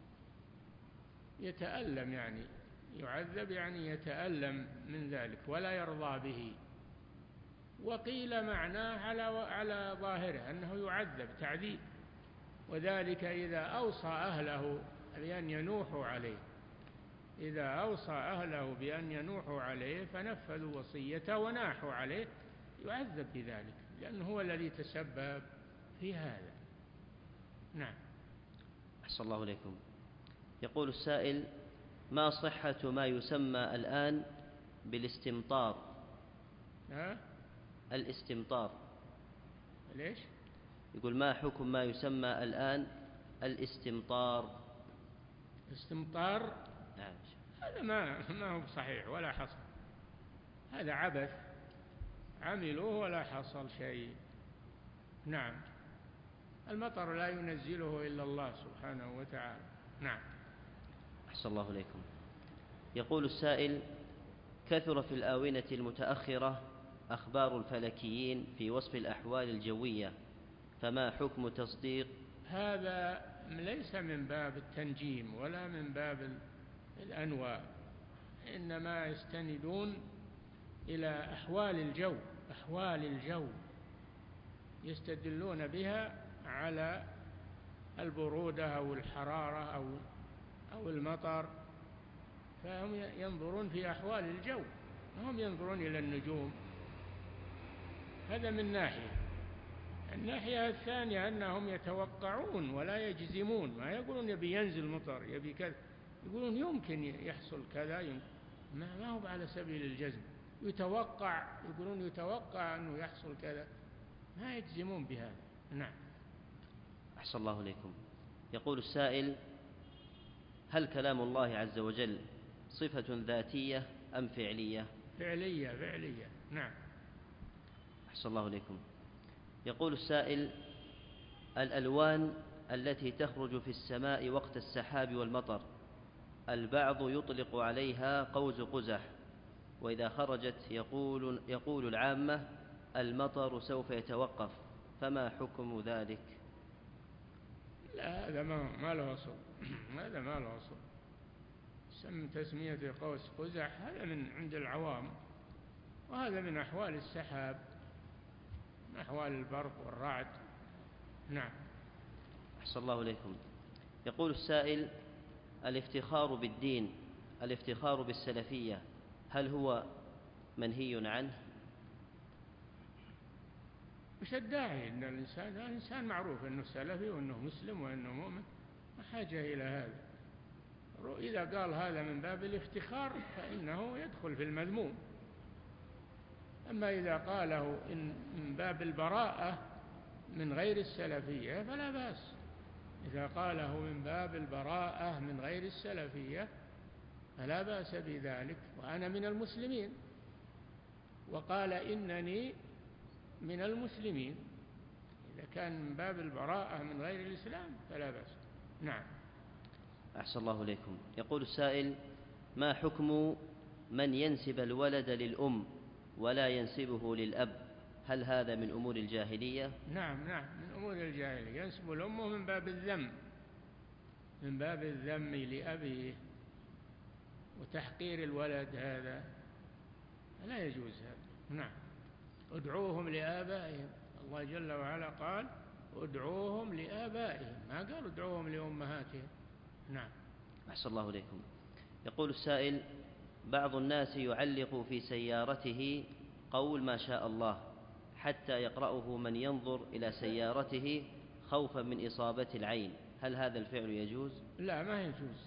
يتألم، يعني يعذب يعني يتألم من ذلك ولا يرضى به. وقيل معناه على ظاهره أنه يعذب تعذيب، وذلك إذا أوصى أهله بأن ينوحوا عليه، إذا أوصى أهله بأن ينوحوا عليه فنفذوا وصيته وناحوا عليه يعذب بذلك، لأنه هو الذي تسبب في هذا. نعم. أحسن الله إليكم. يقول السائل ما صحة ما يسمى الآن بالاستمطار؟ الاستمطار ليش؟ يقول ما حكم ما يسمى الآن الاستمطار؟ استمطار؟ نعم. هذا ما هو صحيح ولا حصل، هذا عبث عملوه ولا حصل شيء. نعم، المطر لا ينزله إلا الله سبحانه وتعالى. نعم. أحسن الله إليكم. يقول السائل: كثر في الآونة المتأخرة أخبار الفلكيين في وصف الأحوال الجوية، فما حكم تصديق؟ هذا ليس من باب التنجيم ولا من باب الأنواء، إنما يستندون إلى أحوال الجو يستدلون بها على البرودة أو الحرارة أو المطر، فهم ينظرون في أحوال الجو، هم ينظرون إلى النجوم. هذا من ناحية. الناحية الثانية أنهم يتوقعون ولا يجزمون، ما يقولون يبي ينزل مطر يبي كذا، يقولون يمكن يحصل كذا، ما هو على سبيل الجزم، يقولون يتوقع أنه يحصل كذا، ما يجزمون بهذا. نعم. أحسن الله إليكم. يقول السائل: هل كلام الله عز وجل صفة ذاتية أم فعلية؟ فعلية. نعم. أحسن الله إليكم. يقول السائل: الألوان التي تخرج في السماء وقت السحاب والمطر البعض يطلق عليها قوس قزح، وإذا خرجت يقول العامة المطر سوف يتوقف، فما حكم ذلك؟ لا، هذا ما له أصل. هذا ما له أصل. تسمية قوس قزح هذا من عند العوام، وهذا من أحوال السحاب، من أحوال البرق والرعد. نعم. أحسن الله إليكم. يقول السائل: الافتخار بالدين، الافتخار بالسلفية، هل هو منهي عنه؟ وش الداعي أن الإنسان معروف أنه سلفي وأنه مسلم وأنه مؤمن، ما حاجة إلى هذا. إذا قال هذا من باب الافتخار فإنه يدخل في المذموم. أما إذا قاله من باب البراءة من غير السلفية فلا بأس. إذا قاله من باب البراءة من غير السلفية فلا بأس بذلك. وأنا من المسلمين، وقال إنني من المسلمين، إذا كان من باب البراءة من غير الإسلام فلا بأس. نعم. أحسن الله إليكم. يقول السائل: ما حكم من ينسب الولد للأم ولا ينسبه للأب؟ هل هذا من أمور الجاهلية؟ نعم، من أمور الجاهلية. ينسب الأم من باب الذم، من باب الذم لأبيه وتحقير الولد، هذا لا يجوز هذا. نعم. ادعوهم لآبائهم، الله جل وعلا قال ادعوهم لآبائهم، ما قال ادعوهم لأمهاتهم. نعم. أحسن الله إليكم. يقول السائل: بعض الناس يعلق في سيارته قول ما شاء الله حتى يقرأه من ينظر إلى سيارته خوفا من إصابة العين، هل هذا الفعل يجوز؟ لا، ما يجوز.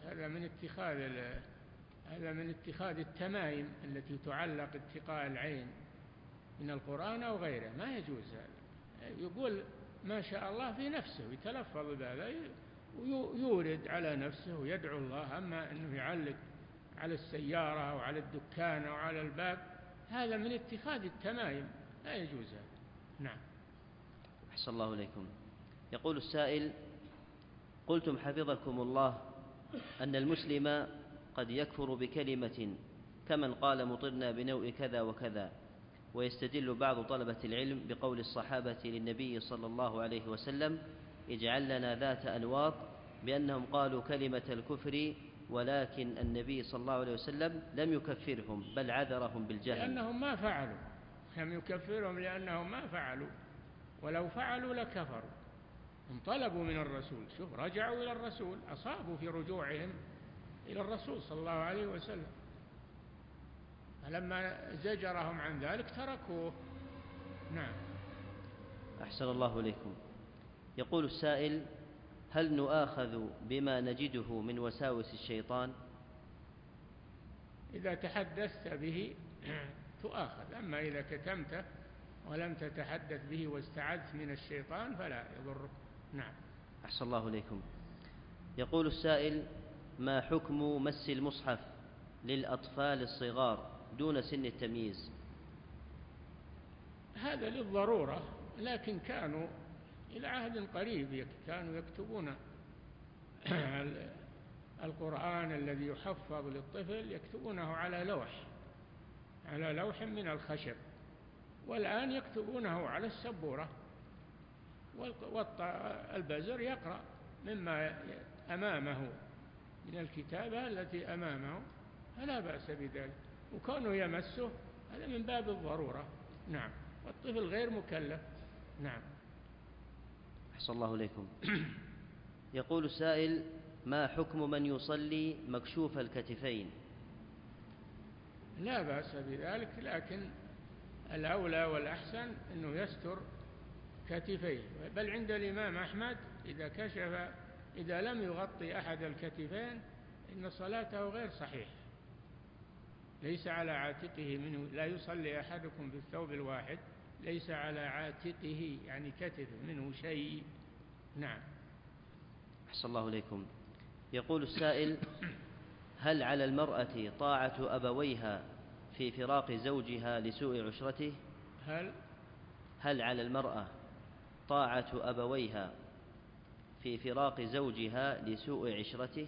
هذا من اتخاذ التمائم التي تعلق اتقاء العين من القرآن أو غيره، ما يجوز هذا. يقول ما شاء الله في نفسه، يتلفظ بهذا ويورد على نفسه ويدعو الله. أما أنه يعلق على السيارة أو على الدكان أو على الباب، هذا من اتخاذ التمائم، لا يجوز هذا. نعم. أحسن الله إليكم. يقول السائل: قلتم حفظكم الله أن المسلم قد يكفر بكلمة كمن قال مطرنا بنوء كذا وكذا، ويستدل بعض طلبة العلم بقول الصحابة للنبي صلى الله عليه وسلم اجعل لنا ذات أنواط، بأنهم قالوا كلمة الكفر، ولكن النبي صلى الله عليه وسلم لم يكفرهم بل عذرهم بالجهل. لأنهم ما فعلوا، لم يكفرهم لأنهم ما فعلوا، ولو فعلوا لكفروا. هم طلبوا من الرسول، شوف، رجعوا إلى الرسول، أصابوا في رجوعهم إلى الرسول صلى الله عليه وسلم، فلما زجرهم عن ذلك تركوه. نعم. أحسن الله إليكم. يقول السائل: هل نؤاخذ بما نجده من وساوس الشيطان؟ إذا تحدثت به تؤاخذ، أما إذا كتمته ولم تتحدث به واستعذت من الشيطان فلا يضرك. نعم. أحسن الله إليكم. يقول السائل: ما حكم مس المصحف للأطفال الصغار دون سن التمييز؟ هذا للضرورة، لكن كانوا إلى عهد قريب كانوا يكتبون القرآن الذي يحفظ للطفل يكتبونه على لوح من الخشب، والآن يكتبونه على السبورة، والبزر يقرأ مما أمامه من الكتابة التي أمامه، فلا بأس بذلك، وكونه يمسه هذا من باب الضرورة. نعم. والطفل غير مكلف. نعم. أحسن الله إليكم. يقول السائل: ما حكم من يصلي مكشوف الكتفين؟ لا بأس بذلك، لكن الأولى والأحسن أنه يستر كتفيه، بل عند الإمام أحمد إذا لم يغطي أحد الكتفين إن صلاته غير صحيحة، ليس على عاتقه منه، لا يصلي أحدكم بالثوب الواحد، ليس على عاتقه يعني كتفه منه شيء. نعم. أحسن الله إليكم. يقول السائل: هل على المرأة طاعة أبويها في فراق زوجها لسوء عشرته؟ هل على المرأة طاعة أبويها في فراق زوجها لسوء عشرته؟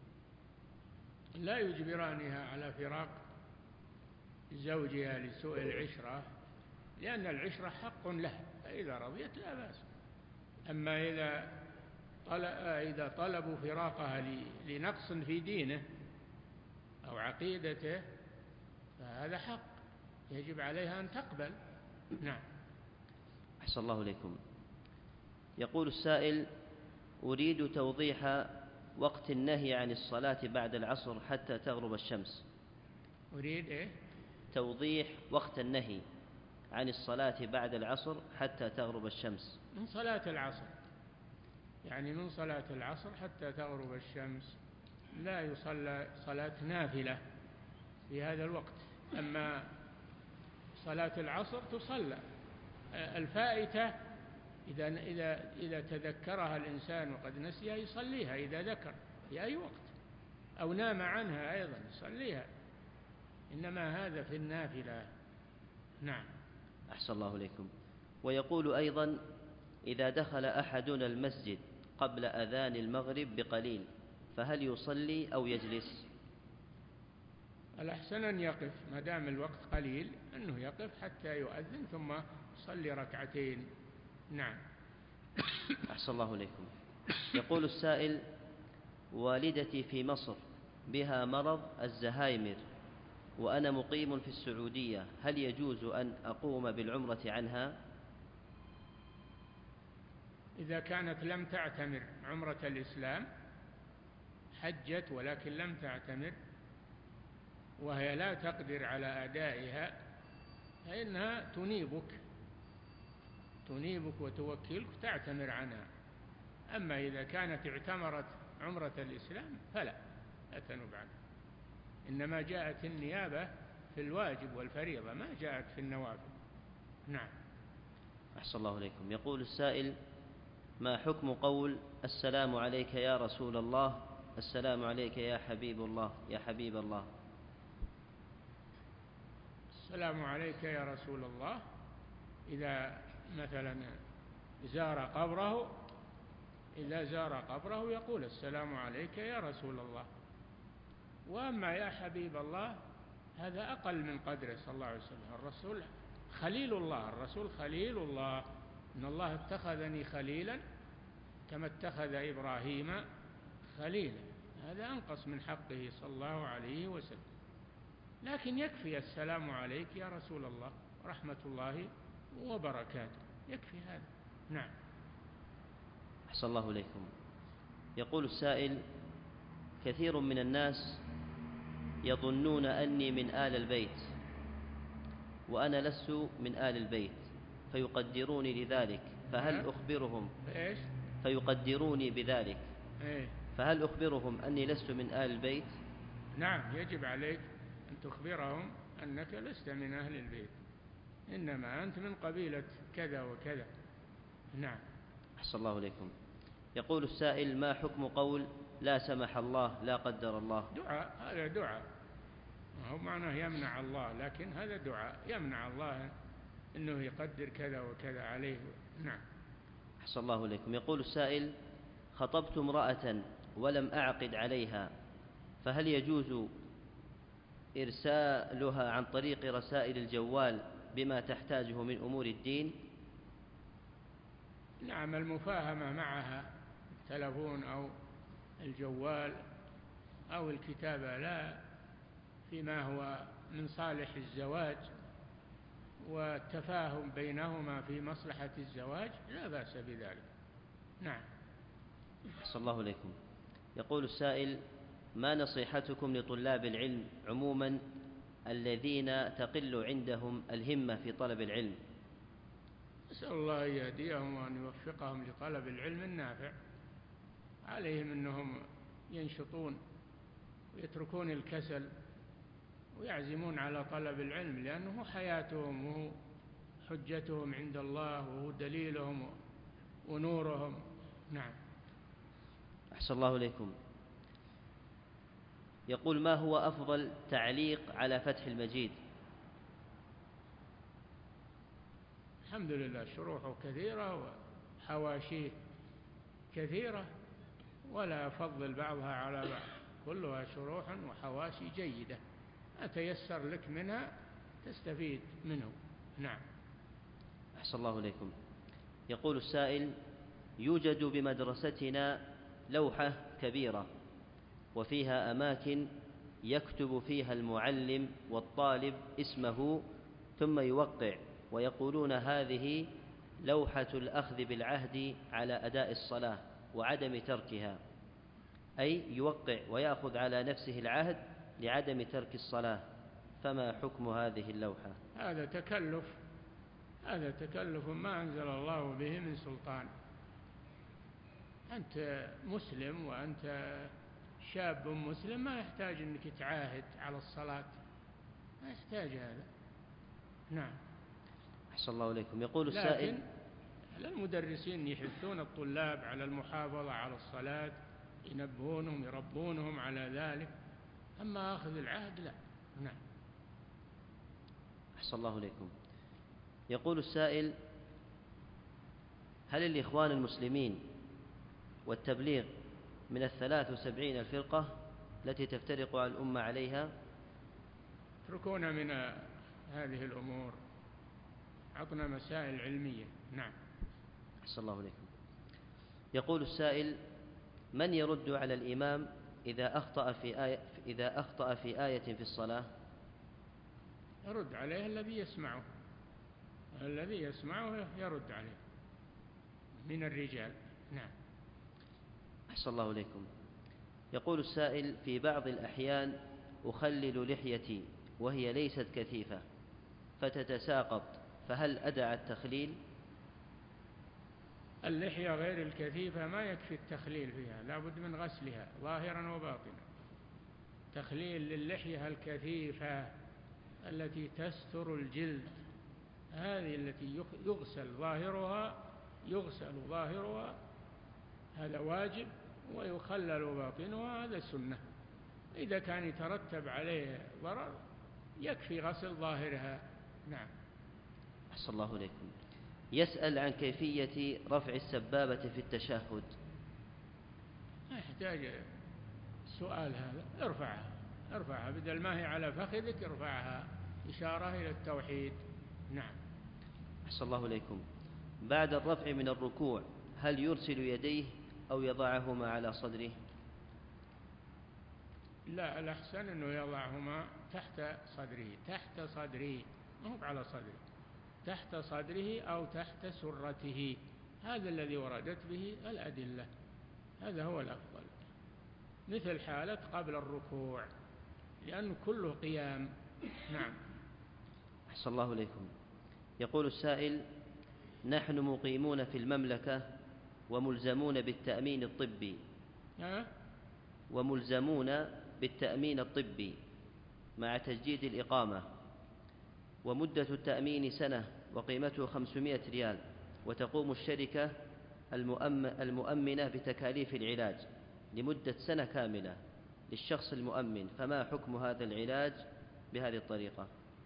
لا يجبرانها على فراق زوجها لسوء العشرة، لأن العشرة حق له، فإذا رضيت لا بأس. أما إذا طلبوا فراقها لنقص في دينه أو عقيدته فهذا حق يجب عليها أن تقبل. نعم. أحسن الله إليكم. يقول السائل: أريد توضيح وقت النهي عن الصلاة بعد العصر حتى تغرب الشمس. أريد توضيح وقت النهي عن الصلاة بعد العصر حتى تغرب الشمس. من صلاة العصر، يعني من صلاة العصر حتى تغرب الشمس، لا يصلى صلاة نافلة في هذا الوقت. أما صلاة العصر تصلى الفائتة إذا تذكرها الإنسان وقد نسيها يصليها إذا ذكر في أي وقت، أو نام عنها أيضا يصليها، إنما هذا في النافلة. نعم. أحسن الله إليكم. ويقول أيضا: إذا دخل أحدنا المسجد قبل أذان المغرب بقليل فهل يصلي أو يجلس؟ الأحسن أن يقف، ما دام الوقت قليل أنه يقف حتى يؤذن ثم يصلي ركعتين. نعم. أحسن الله إليكم. يقول السائل: والدتي في مصر بها مرض الزهايمر وأنا مقيم في السعودية، هل يجوز أن أقوم بالعمرة عنها؟ إذا كانت لم تعتمر عمرة الإسلام، حجت ولكن لم تعتمر وهي لا تقدر على أدائها، فإنها تنيبك وتوكلك تعتمر عنها. أما إذا كانت اعتمرت عمرة الإسلام فلا تنوب عنها، إنما جاءت النيابة في الواجب والفريضة، ما جاءت في النوافل. نعم. أحسن الله إليكم. يقول السائل: ما حكم قول السلام عليك يا رسول الله، السلام عليك يا حبيب الله يا حبيب الله؟ السلام عليك يا رسول الله إذا مثلا إذا زار قبره يقول السلام عليك يا رسول الله. وأما يا حبيب الله هذا أقل من قدره صلى الله عليه وسلم. الرسول خليل الله، إن الله اتخذني خليلا كما اتخذ إبراهيم خليلا، هذا أنقص من حقه صلى الله عليه وسلم. لكن يكفي السلام عليك يا رسول الله ورحمة الله وبركاته، يكفي هذا. نعم. أحسن الله إليكم. يقول السائل: كثير من الناس يظنون أني من آل البيت وأنا لست من آل البيت فيقدروني لذلك، فهل أخبرهم؟ فيقدروني بذلك، فهل أخبرهم أني لست من آل البيت؟ نعم، يجب عليك أن تخبرهم أنك لست من أهل البيت، إنما أنت من قبيلة كذا وكذا. نعم. أحسن الله إليكم. يقول السائل: ما حكم قول لا سمح الله لا قدر الله؟ دعاء، هذا دعاء، هو معناه يمنع الله، لكن هذا دعاء يمنع الله أنه يقدر كذا وكذا عليه. نعم. أحسن الله إليكم. يقول السائل: خطبت امرأة ولم أعقد عليها، فهل يجوز إرسالها عن طريق رسائل الجوال بما تحتاجه من أمور الدين؟ نعم، المفاهمة معها، التلفون أو الجوال أو الكتابة، لا فيما هو من صالح الزواج والتفاهم بينهما في مصلحة الزواج لا بأس بذلك. نعم. أحسن الله إليكم. يقول السائل: ما نصيحتكم لطلاب العلم عموما الذين تقل عندهم الهمة في طلب العلم؟ نسأل الله أن يهديهم وأن يوفقهم لطلب العلم النافع. عليهم أنهم ينشطون ويتركون الكسل ويعزمون على طلب العلم، لأنه حياتهم وهو حجتهم عند الله وهو دليلهم ونورهم. نعم. أحسن الله إليكم. يقول: ما هو أفضل تعليق على فتح المجيد؟ الحمد لله، شروحه كثيرة وحواشيه كثيرة، ولا أفضل بعضها على بعض، كلها شروح وحواشي جيدة، أتيسر لك منها تستفيد منه. نعم. أحسن الله إليكم. يقول السائل: يوجد بمدرستنا لوحة كبيرة وفيها أماكن يكتب فيها المعلم والطالب اسمه ثم يوقع، ويقولون هذه لوحة الأخذ بالعهد على أداء الصلاة وعدم تركها، أي يوقع ويأخذ على نفسه العهد لعدم ترك الصلاة، فما حكم هذه اللوحة؟ هذا تكلف ما أنزل الله به من سلطان. أنت مسلم وأنت شاب مسلم، ما يحتاج أنك تعاهد على الصلاة، ما يحتاج هذا. نعم. أحسن الله إليكم. يقول السائل: لكن المدرسين يحثون الطلاب على المحافظة على الصلاة، ينبهونهم يربونهم على ذلك، أما أخذ العهد لا. نعم. أحسن الله إليكم. يقول السائل: هل الإخوان المسلمين والتبليغ من 73 الفرقة التي تفترق على الأمة عليها؟ اتركونا من هذه الأمور، عطنا مسائل علمية. نعم. أحسن الله إليكم. يقول السائل: من يرد على الإمام إذا أخطأ في آية في الصلاة؟ يرد عليه الذي يسمعه يرد عليه من الرجال. نعم. أحسن الله إليكم. يقول السائل: في بعض الأحيان أخلل لحيتي وهي ليست كثيفة فتتساقط، فهل أدع التخليل؟ اللحية غير الكثيفة ما يكفي التخليل فيها، لا بد من غسلها ظاهرا وباطنا. تخليل للحية الكثيفة التي تستر الجلد، هذه التي يغسل ظاهرها، هذا واجب، ويخلل باطنها، هذا سنة. إذا كان يترتب عليه ضرر يكفي غسل ظاهرها. نعم. أحسن الله إليكم. يسأل عن كيفية رفع السبابة في التشهد. ما يحتاج السؤال هذا، ارفعها بدل ما هي على فخذك، ارفعها إشارة إلى التوحيد. نعم. أحسن الله إليكم. بعد الرفع من الركوع هل يرسل يديه أو يضعهما على صدره؟ لا، الأحسن أنه يضعهما تحت صدره، ما هو على صدره، تحت صدره أو تحت سرته، هذا الذي وردت به الأدلة، هذا هو الأفضل، مثل حالة قبل الركوع، لأنه كله قيام. نعم. أحسن الله إليكم. يقول السائل: نحن مقيمون في المملكة وملزمون بالتأمين الطبي، مع تجديد الإقامة، ومدة التأمين سنة وقيمته 500 ريال، وتقوم الشركة المؤمنة بتكاليف العلاج لمدة سنة كاملة للشخص المؤمن، فما حكم هذا العلاج بهذه الطريقة؟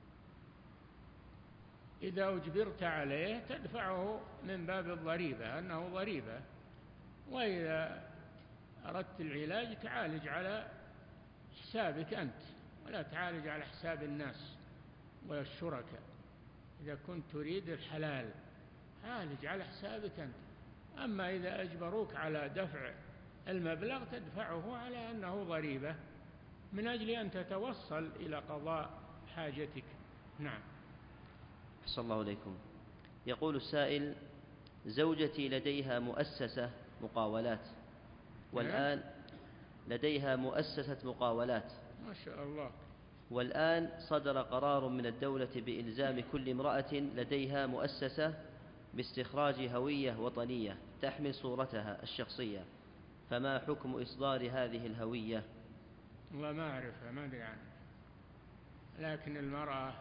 إذا أجبرت عليه تدفعه من باب الضريبة، أنه ضريبة. وإذا أردت العلاج تعالج على حسابك أنت، ولا تعالج على حساب الناس والشركاء. إذا كنت تريد الحلال عالج على حسابك أنت. أما إذا أجبروك على دفع المبلغ تدفعه على أنه ضريبة من أجل أن تتوصل إلى قضاء حاجتك. نعم. أحسن الله إليكم. يقول السائل: زوجتي لديها مؤسسة مقاولات، والآن لديها مؤسسة مقاولات، ما شاء الله، والآن صدر قرار من الدولة بإلزام كل امرأة لديها مؤسسة باستخراج هوية وطنية تحمل صورتها الشخصية، فما حكم إصدار هذه الهوية؟ والله ما أعرفها، ما أدري عنها، لكن المرأة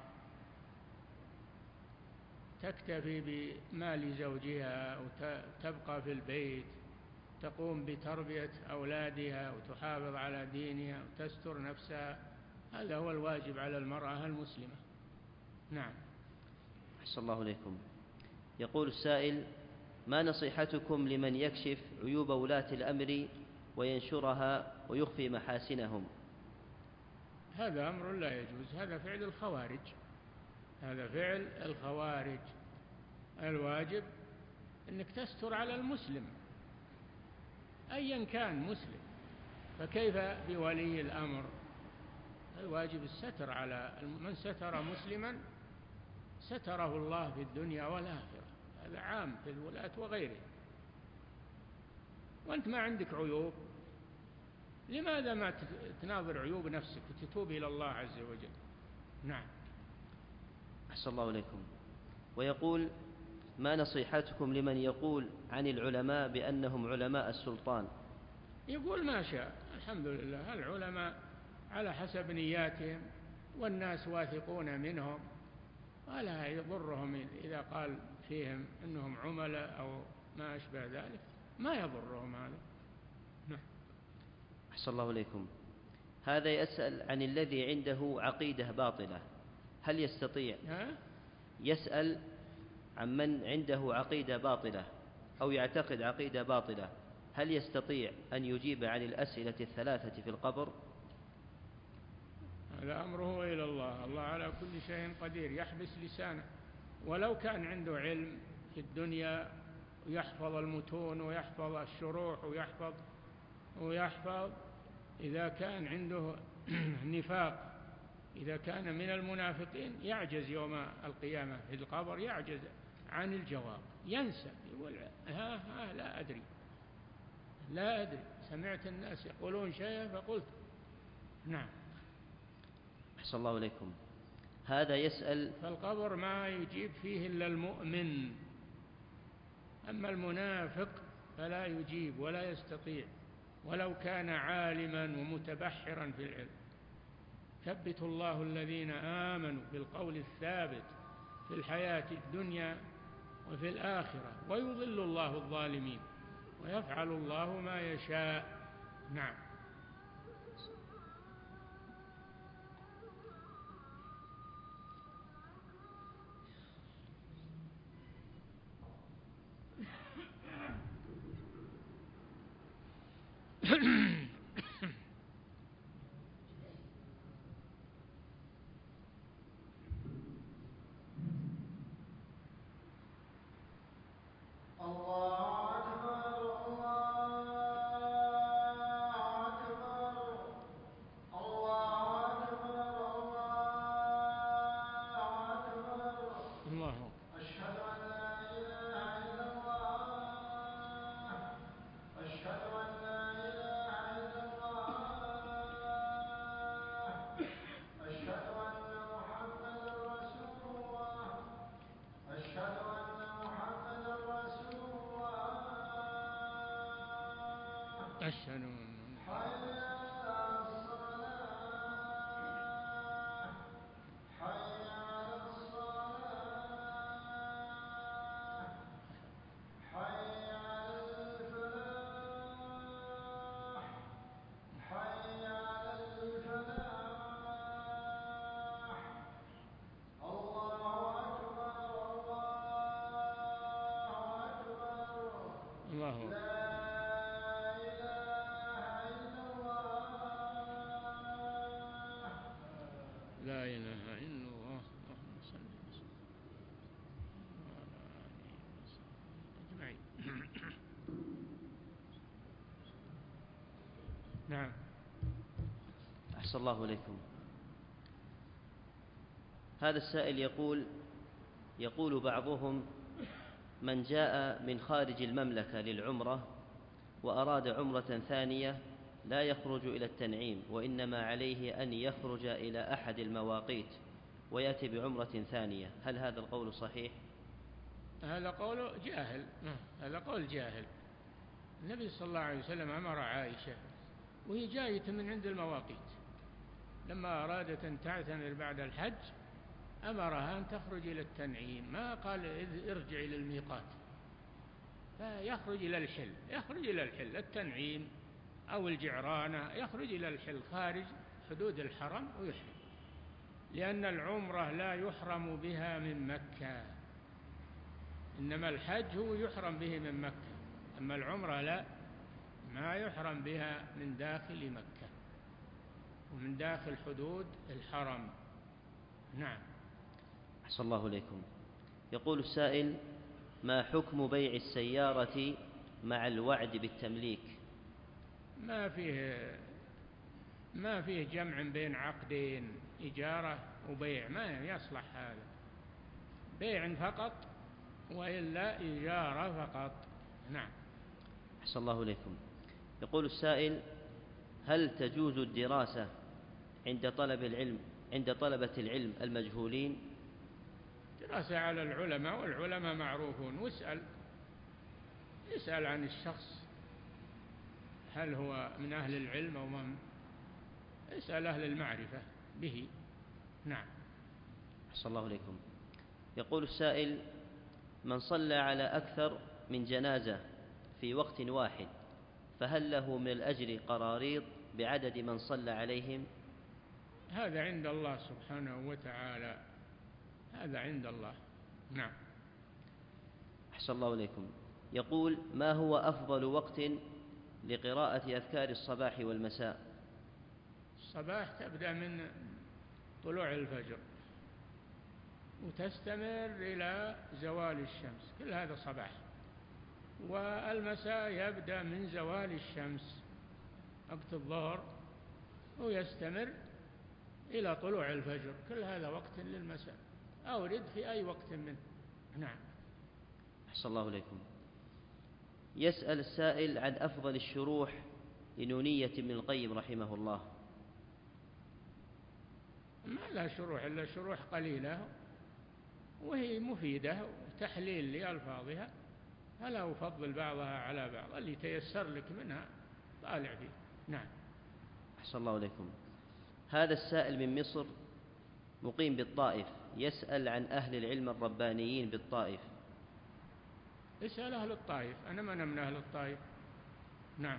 تكتفي بمال زوجها وتبقى في البيت، تقوم بتربية أولادها وتحافظ على دينها وتستر نفسها. هذا هو الواجب على المرأة المسلمة. نعم. أحسن الله إليكم. يقول السائل: ما نصيحتكم لمن يكشف عيوب ولاة الأمر وينشرها ويخفي محاسنهم؟ هذا أمر لا يجوز، هذا فعل الخوارج، هذا فعل الخوارج. الواجب أنك تستر على المسلم أيا كان مسلم، فكيف بولي الأمر؟ الواجب الستر على من ستر مسلما ستره الله في الدنيا والآخرة. هذا عام في الولاة وغيره. وأنت ما عندك عيوب، لماذا ما تناظر عيوب نفسك وتتوب إلى الله عز وجل؟ نعم. أحسن الله إليكم. ويقول: ما نصيحتكم لمن يقول عن العلماء بأنهم علماء السلطان؟ يقول ما شاء، الحمد لله، العلماء على حسب نياتهم، والناس واثقون منهم، ولا يضرهم إذا قال فيهم أنهم عملاء أو ما أشبه ذلك، ما يضرهم هذا. نعم. أحسن الله إليكم. هذا يسأل عن الذي عنده عقيدة باطلة، هل يستطيع؟ يسأل عن من عنده عقيدة باطلة أو يعتقد عقيدة باطلة، هل يستطيع أن يجيب عن الأسئلة الثلاثة في القبر؟ هذا أمره إلى الله، الله على كل شيء قدير، يحبس لسانه. ولو كان عنده علم في الدنيا ويحفظ المتون ويحفظ الشروح ويحفظ إذا كان عنده نفاق، إذا كان من المنافقين يعجز يوم القيامة في القبر، يعجز عن الجواب، ينسى، يقول لا أدري، سمعت الناس يقولون شيئا فقلت. نعم. أحسن الله إليكم. هذا يسأل: فالقبر ما يجيب فيه إلا المؤمن، أما المنافق فلا يجيب ولا يستطيع ولو كان عالما ومتبحرا في العلم. ثبت الله الذين آمنوا بالقول الثابت في الحياة الدنيا وفي الآخرة، ويضل الله الظالمين ويفعل الله ما يشاء. نعم. أشهد الله لا إله إلا الله اللهم صل وسلم وعلى آله وصحبه أجمعين. نعم. أحسن الله إليكم. هذا السائل يقول بعضهم: من جاء من خارج المملكة للعمرة وأراد عمرة ثانية لا يخرج إلى التنعيم، وإنما عليه أن يخرج إلى أحد المواقيت ويأتي بعمرة ثانية، هل هذا القول صحيح؟ هذا قول جاهل، هذا قول جاهل. النبي صلى الله عليه وسلم أمر عائشة وهي جاية من عند المواقيت، لما أرادت أن تعتمر بعد الحج أمرها أن تخرج إلى التنعيم، ما قال ارجع إلى الميقات، فيخرج إلى الحل، يخرج إلى الحل التنعيم أو الجعرانة، يخرج إلى الحل خارج حدود الحرم ويحرم، لأن العمرة لا يحرم بها من مكة، إنما الحج هو يحرم به من مكة، أما العمرة لا، ما يحرم بها من داخل مكة ومن داخل حدود الحرم. نعم. أحسن الله إليكم. يقول السائل: ما حكم بيع السيارة مع الوعد بالتمليك؟ ما فيه جمع بين عقدين، إجارة وبيع، ما يصلح هذا، بيع فقط وإلا إجارة فقط. نعم. أحسن الله إليكم. يقول السائل: هل تجوز الدراسة عند طلبة العلم المجهولين؟ دراسة على العلماء، والعلماء معروفون، اسأل عن الشخص هل هو من أهل العلم أو من، اسأل أهل المعرفة به. نعم. أحسن الله إليكم. يقول السائل: من صلى على أكثر من جنازة في وقت واحد فهل له من الأجر قراريط بعدد من صلى عليهم؟ هذا عند الله سبحانه وتعالى، هذا عند الله. نعم. أحسن الله إليكم. يقول: ما هو أفضل وقت لقراءة أذكار الصباح والمساء؟ الصباح تبدأ من طلوع الفجر وتستمر إلى زوال الشمس، كل هذا صباح. والمساء يبدأ من زوال الشمس وقت الظهر ويستمر إلى طلوع الفجر، كل هذا وقت للمساء، أورد في أي وقت منه. نعم. أحسن الله إليكم. يسأل السائل عن أفضل الشروح لنونية ابن القيم رحمه الله. ما لا شروح إلا شروح قليلة وهي مفيدة وتحليل لألفاظها، فلا أفضل بعضها على بعض، اللي تيسر لك منها طالع فيه. نعم. أحسن الله إليكم. هذا السائل من مصر مقيم بالطائف، يسأل عن أهل العلم الربانيين بالطائف. اسأل أهل الطائف، أنا من أهل الطائف. نعم.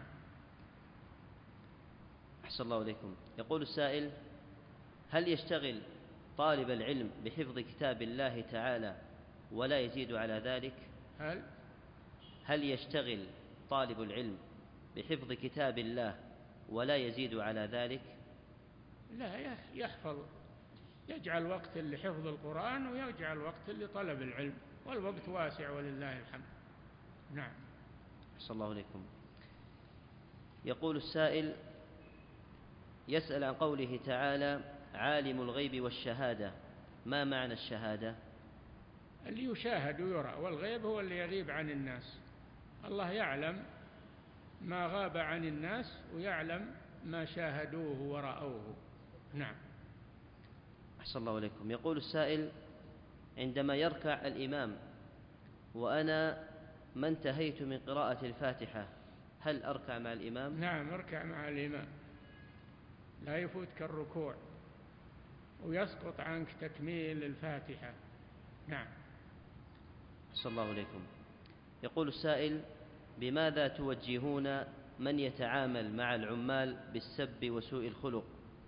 أحسن الله إليكم. يقول السائل: هل يشتغل طالب العلم بحفظ كتاب الله تعالى ولا يزيد على ذلك؟ هل يشتغل طالب العلم بحفظ كتاب الله ولا يزيد على ذلك؟ لا، يحفظ، يجعل وقت لحفظ القرآن ويجعل وقت لطلب العلم، والوقت واسع ولله الحمد. نعم. أحسن الله إليكم. يقول السائل: يسأل عن قوله تعالى: عالم الغيب والشهادة، ما معنى الشهادة؟ اللي يشاهد ويرى، والغيب هو اللي يغيب عن الناس، الله يعلم ما غاب عن الناس ويعلم ما شاهدوه ورأوه. نعم. أحسن الله إليكم. يقول السائل: عندما يركع الإمام وأنا ما انتهيت من قراءة الفاتحة هل أركع مع الإمام؟ نعم، اركع مع الإمام، لا يفوتك الركوع ويسقط عنك تكميل الفاتحة. نعم. أحسن الله إليكم. يقول السائل: بماذا توجهون من يتعامل مع العمال بالسب وسوء الخلق؟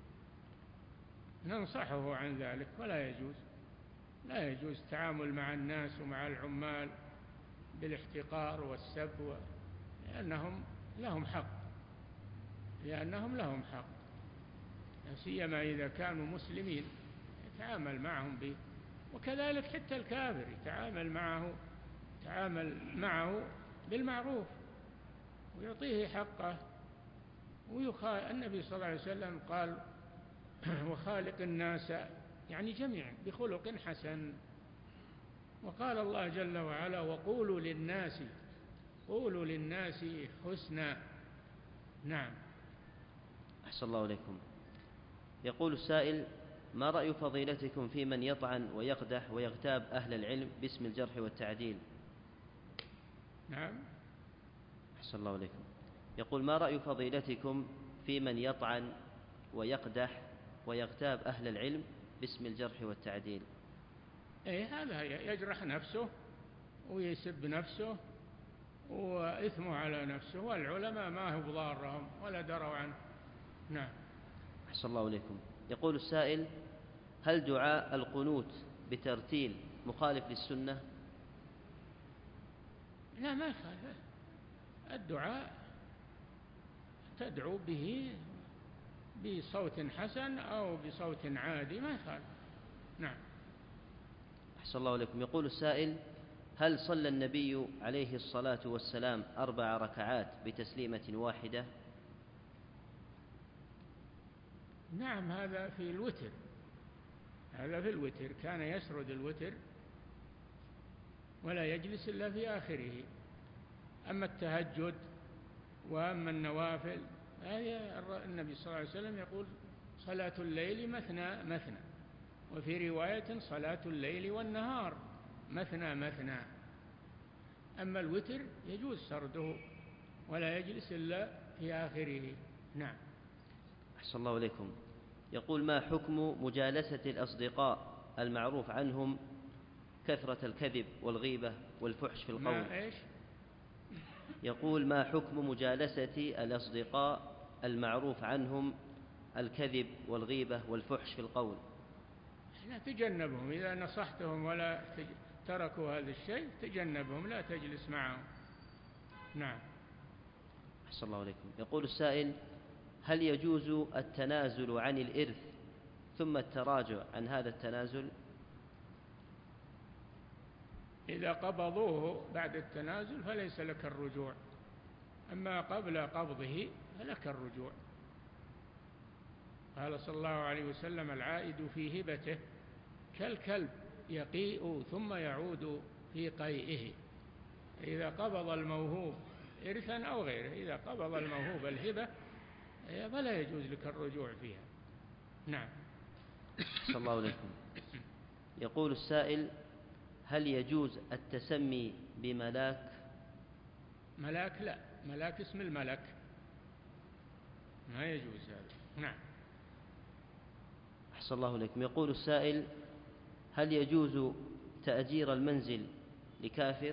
ننصحه عن ذلك، لا يجوز التعامل مع الناس ومع العمال بالاحتقار والسب لأنهم لهم حق لا سيما إذا كانوا مسلمين يتعامل معهم وكذلك حتى الكافر يتعامل معه بالمعروف ويعطيه حقه. النبي صلى الله عليه وسلم قال وخالق الناس يعني جميعا بخلق حسن. وقال الله جل وعلا وقولوا للناس حسنا. نعم. أحسن الله إليكم. يقول السائل: ما رأي فضيلتكم في من يطعن ويقدح ويغتاب أهل العلم باسم الجرح والتعديل؟ نعم. أحسن الله إليكم. يقول: ما رأي فضيلتكم في من يطعن ويقدح ويغتاب أهل العلم باسم الجرح والتعديل؟ هذا يجرح نفسه ويسب نفسه وإثمه على نفسه، والعلماء ما هو ضارهم ولا دروا عنه. نعم. أحسن الله إليكم. يقول السائل: هل دعاء القنوت بترتيل مخالف للسنة؟ لا، ما يخالف. الدعاء تدعو به بصوت حسن أو بصوت عادي ما يخالف. نعم. أحسن الله إليكم. يقول السائل: هل صلى النبي عليه الصلاة والسلام 4 ركعات بتسليمة واحدة؟ نعم، هذا في الوتر كان يسرد الوتر ولا يجلس إلا في آخره. أما التهجد وأما النوافل النبي صلى الله عليه وسلم يقول صلاة الليل مثنى مثنى، وفي رواية صلاة الليل والنهار مثنى مثنى. أما الوتر يجوز سرده ولا يجلس إلا في آخره. نعم. أحسن الله إليكم. يقول: ما حكم مجالسة الأصدقاء المعروف عنهم كثرة الكذب والغيبة والفحش في القول؟ يقول: ما حكم مجالسة الأصدقاء المعروف عنهم الكذب والغيبة والفحش في القول؟ لا تجنبهم، إذا نصحتهم ولا تركوا هذا الشيء تجنبهم، لا تجلس معهم. نعم. أحسن الله إليكم. يقول السائل: هل يجوز التنازل عن الإرث ثم التراجع عن هذا التنازل؟ إذا قبضوه بعد التنازل فليس لك الرجوع، أما قبل قبضه فلك الرجوع. قال صلى الله عليه وسلم: العائد في هبته كالكلب يقيء ثم يعود في قيئه. إذا قبض الموهوب إرثا أو غيره، إذا قبض الموهوب الهبة فلا يجوز لك الرجوع فيها. نعم. صلى الله عليكم. يقول السائل: هل يجوز التسمي بملاك؟ ملاك لا، ملاك اسم الملك، ما يجوز هذا. نعم. أحسن الله إليكم. يقول السائل: هل يجوز تأجير المنزل لكافر؟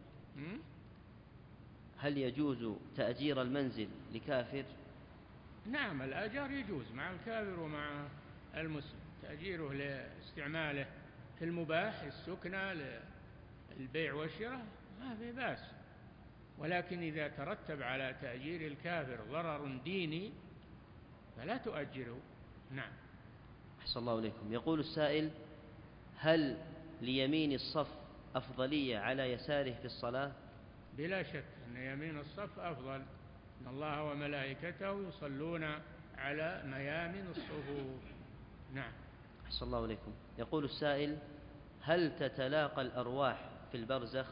هل يجوز تأجير المنزل لكافر؟ نعم، الآجار يجوز مع الكافر ومع المسلم، تأجيره لاستعماله في المباح، السكنة، البيع والشراء، ما في بأس. ولكن إذا ترتب على تأجير الكافر ضرر ديني فلا تؤجره. نعم. أحسن الله إليكم. يقول السائل: هل ليمين الصف أفضلية على يساره في الصلاة؟ بلا شك أن يمين الصف أفضل، إن الله وملائكته يصلون على ميامن الصفوف. نعم. أحسن الله إليكم. يقول السائل: هل تتلاقى الأرواح في البرزخ؟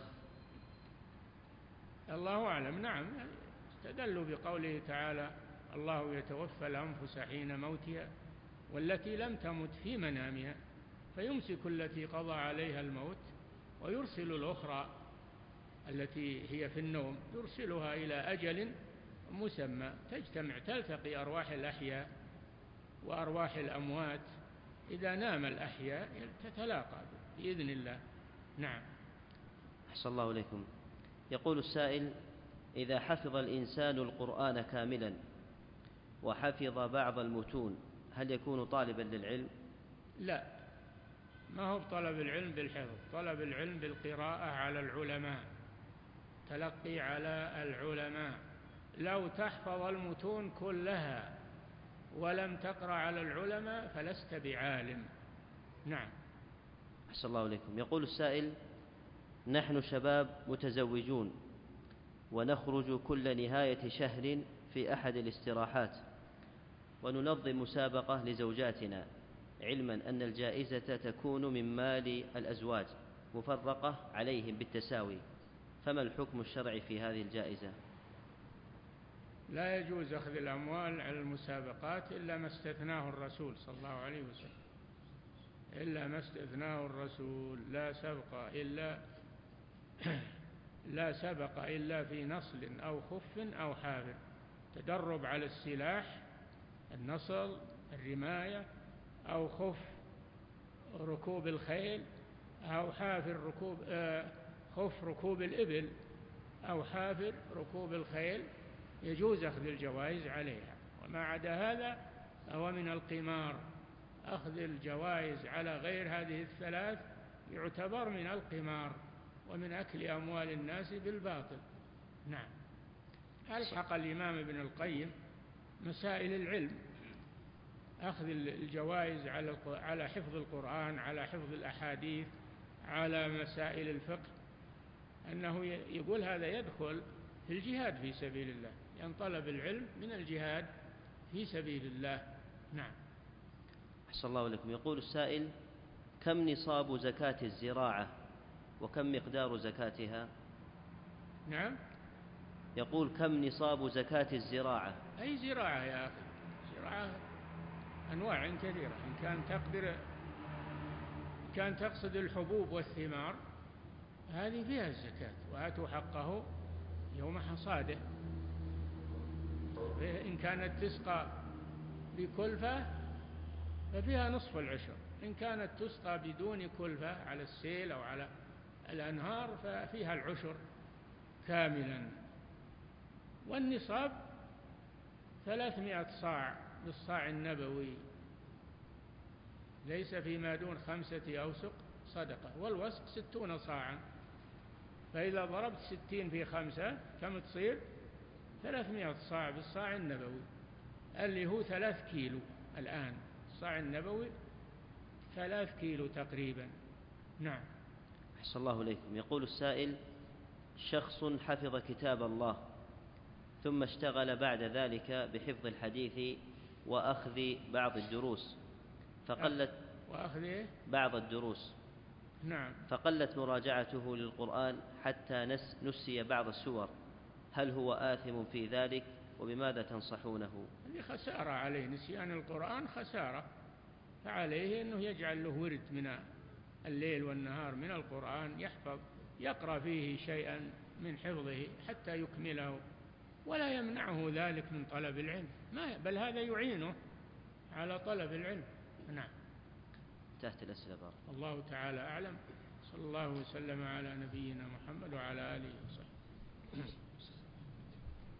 الله أعلم. نعم، استدلوا بقوله تعالى: الله يتوفى الأنفس حين موتها والتي لم تمت في منامها فيمسك التي قضى عليها الموت ويرسل الأخرى التي هي في النوم، يرسلها إلى أجل مسمى، تجتمع تلتقي أرواح الأحياء وأرواح الأموات. إذا نام الأحياء تتلاقى بإذن الله. نعم. أحسن الله إليكم. يقول السائل: إذا حفظ الإنسان القرآن كاملا وحفظ بعض المتون هل يكون طالبا للعلم؟ لا، ما هو طلب العلم بالحفظ، طلب العلم بالقراءة على العلماء، تلقي على العلماء. لو تحفظ المتون كلها ولم تقرأ على العلماء فلست بعالم. نعم. أحسن الله إليكم. يقول السائل: نحن شباب متزوجون ونخرج كل نهاية شهر في أحد الاستراحات وننظم مسابقة لزوجاتنا، علما أن الجائزة تكون من مال الأزواج مفرقة عليهم بالتساوي، فما الحكم الشرعي في هذه الجائزة؟ لا يجوز أخذ الأموال على المسابقات إلا ما استثناه الرسول صلى الله عليه وسلم، إلا ما استثناه الرسول. لا سبق إلا في نصل أو خف أو حافر. تدرب على السلاح، النصل، الرماية، أو خف ركوب الخيل، أو حافر خف ركوب الإبل، أو حافر ركوب الخيل، يجوز أخذ الجوائز عليها. وما عدا هذا هو من القمار. أخذ الجوائز على غير هذه الثلاث يعتبر من القمار ومن أكل أموال الناس بالباطل. نعم. ألحق الإمام ابن القيم مسائل العلم، أخذ الجوائز على حفظ القرآن، على حفظ الأحاديث، على مسائل الفقه، أنه يقول هذا يدخل في الجهاد في سبيل الله، لأن طلب العلم من الجهاد في سبيل الله. نعم. أحسن الله إليكم. يقول السائل: كم نصاب زكاة الزراعة وكم مقدار زكاتها؟ نعم. يقول: كم نصاب زكاة الزراعة؟ أي زراعة يا أخي؟ زراعة أنواع كثيرة. إن كان تقصد الحبوب والثمار هذه فيها الزكاة، وآتوا حقه يوم حصاده. إن كانت تسقى بكلفة ففيها نصف العشر، إن كانت تسقى بدون كلفة على السيل أو على الأنهار ففيها العشر كاملا. والنصاب 300 صاع بالصاع النبوي، ليس فيما دون 5 أوسق صدقة، والوسق 60 صاعا. فإذا ضربت 60 في 5 كم تصير؟ 300 صاع بالصاع النبوي، اللي هو 3 كيلو الآن. الصاع النبوي 3 كيلو تقريبا. نعم. أحسن الله إليكم. يقول السائل: شخص حفظ كتاب الله ثم اشتغل بعد ذلك بحفظ الحديث وأخذ بعض الدروس بعض الدروس. نعم. فقلت مراجعته للقرآن حتى نسي بعض السور، هل هو آثم في ذلك؟ وبماذا تنصحونه؟ هذه خسارة عليه، نسيان القرآن خسارة، فعليه أنه يجعل له ورد من الليل والنهار من القرآن، يقرأ فيه شيئا من حفظه حتى يكمله، ولا يمنعه ذلك من طلب العلم، بل هذا يعينه على طلب العلم. نعم. تحت الأسئلة بارك الله تعالى أعلم. صلى الله وسلم على نبينا محمد وعلى آله وصحبه.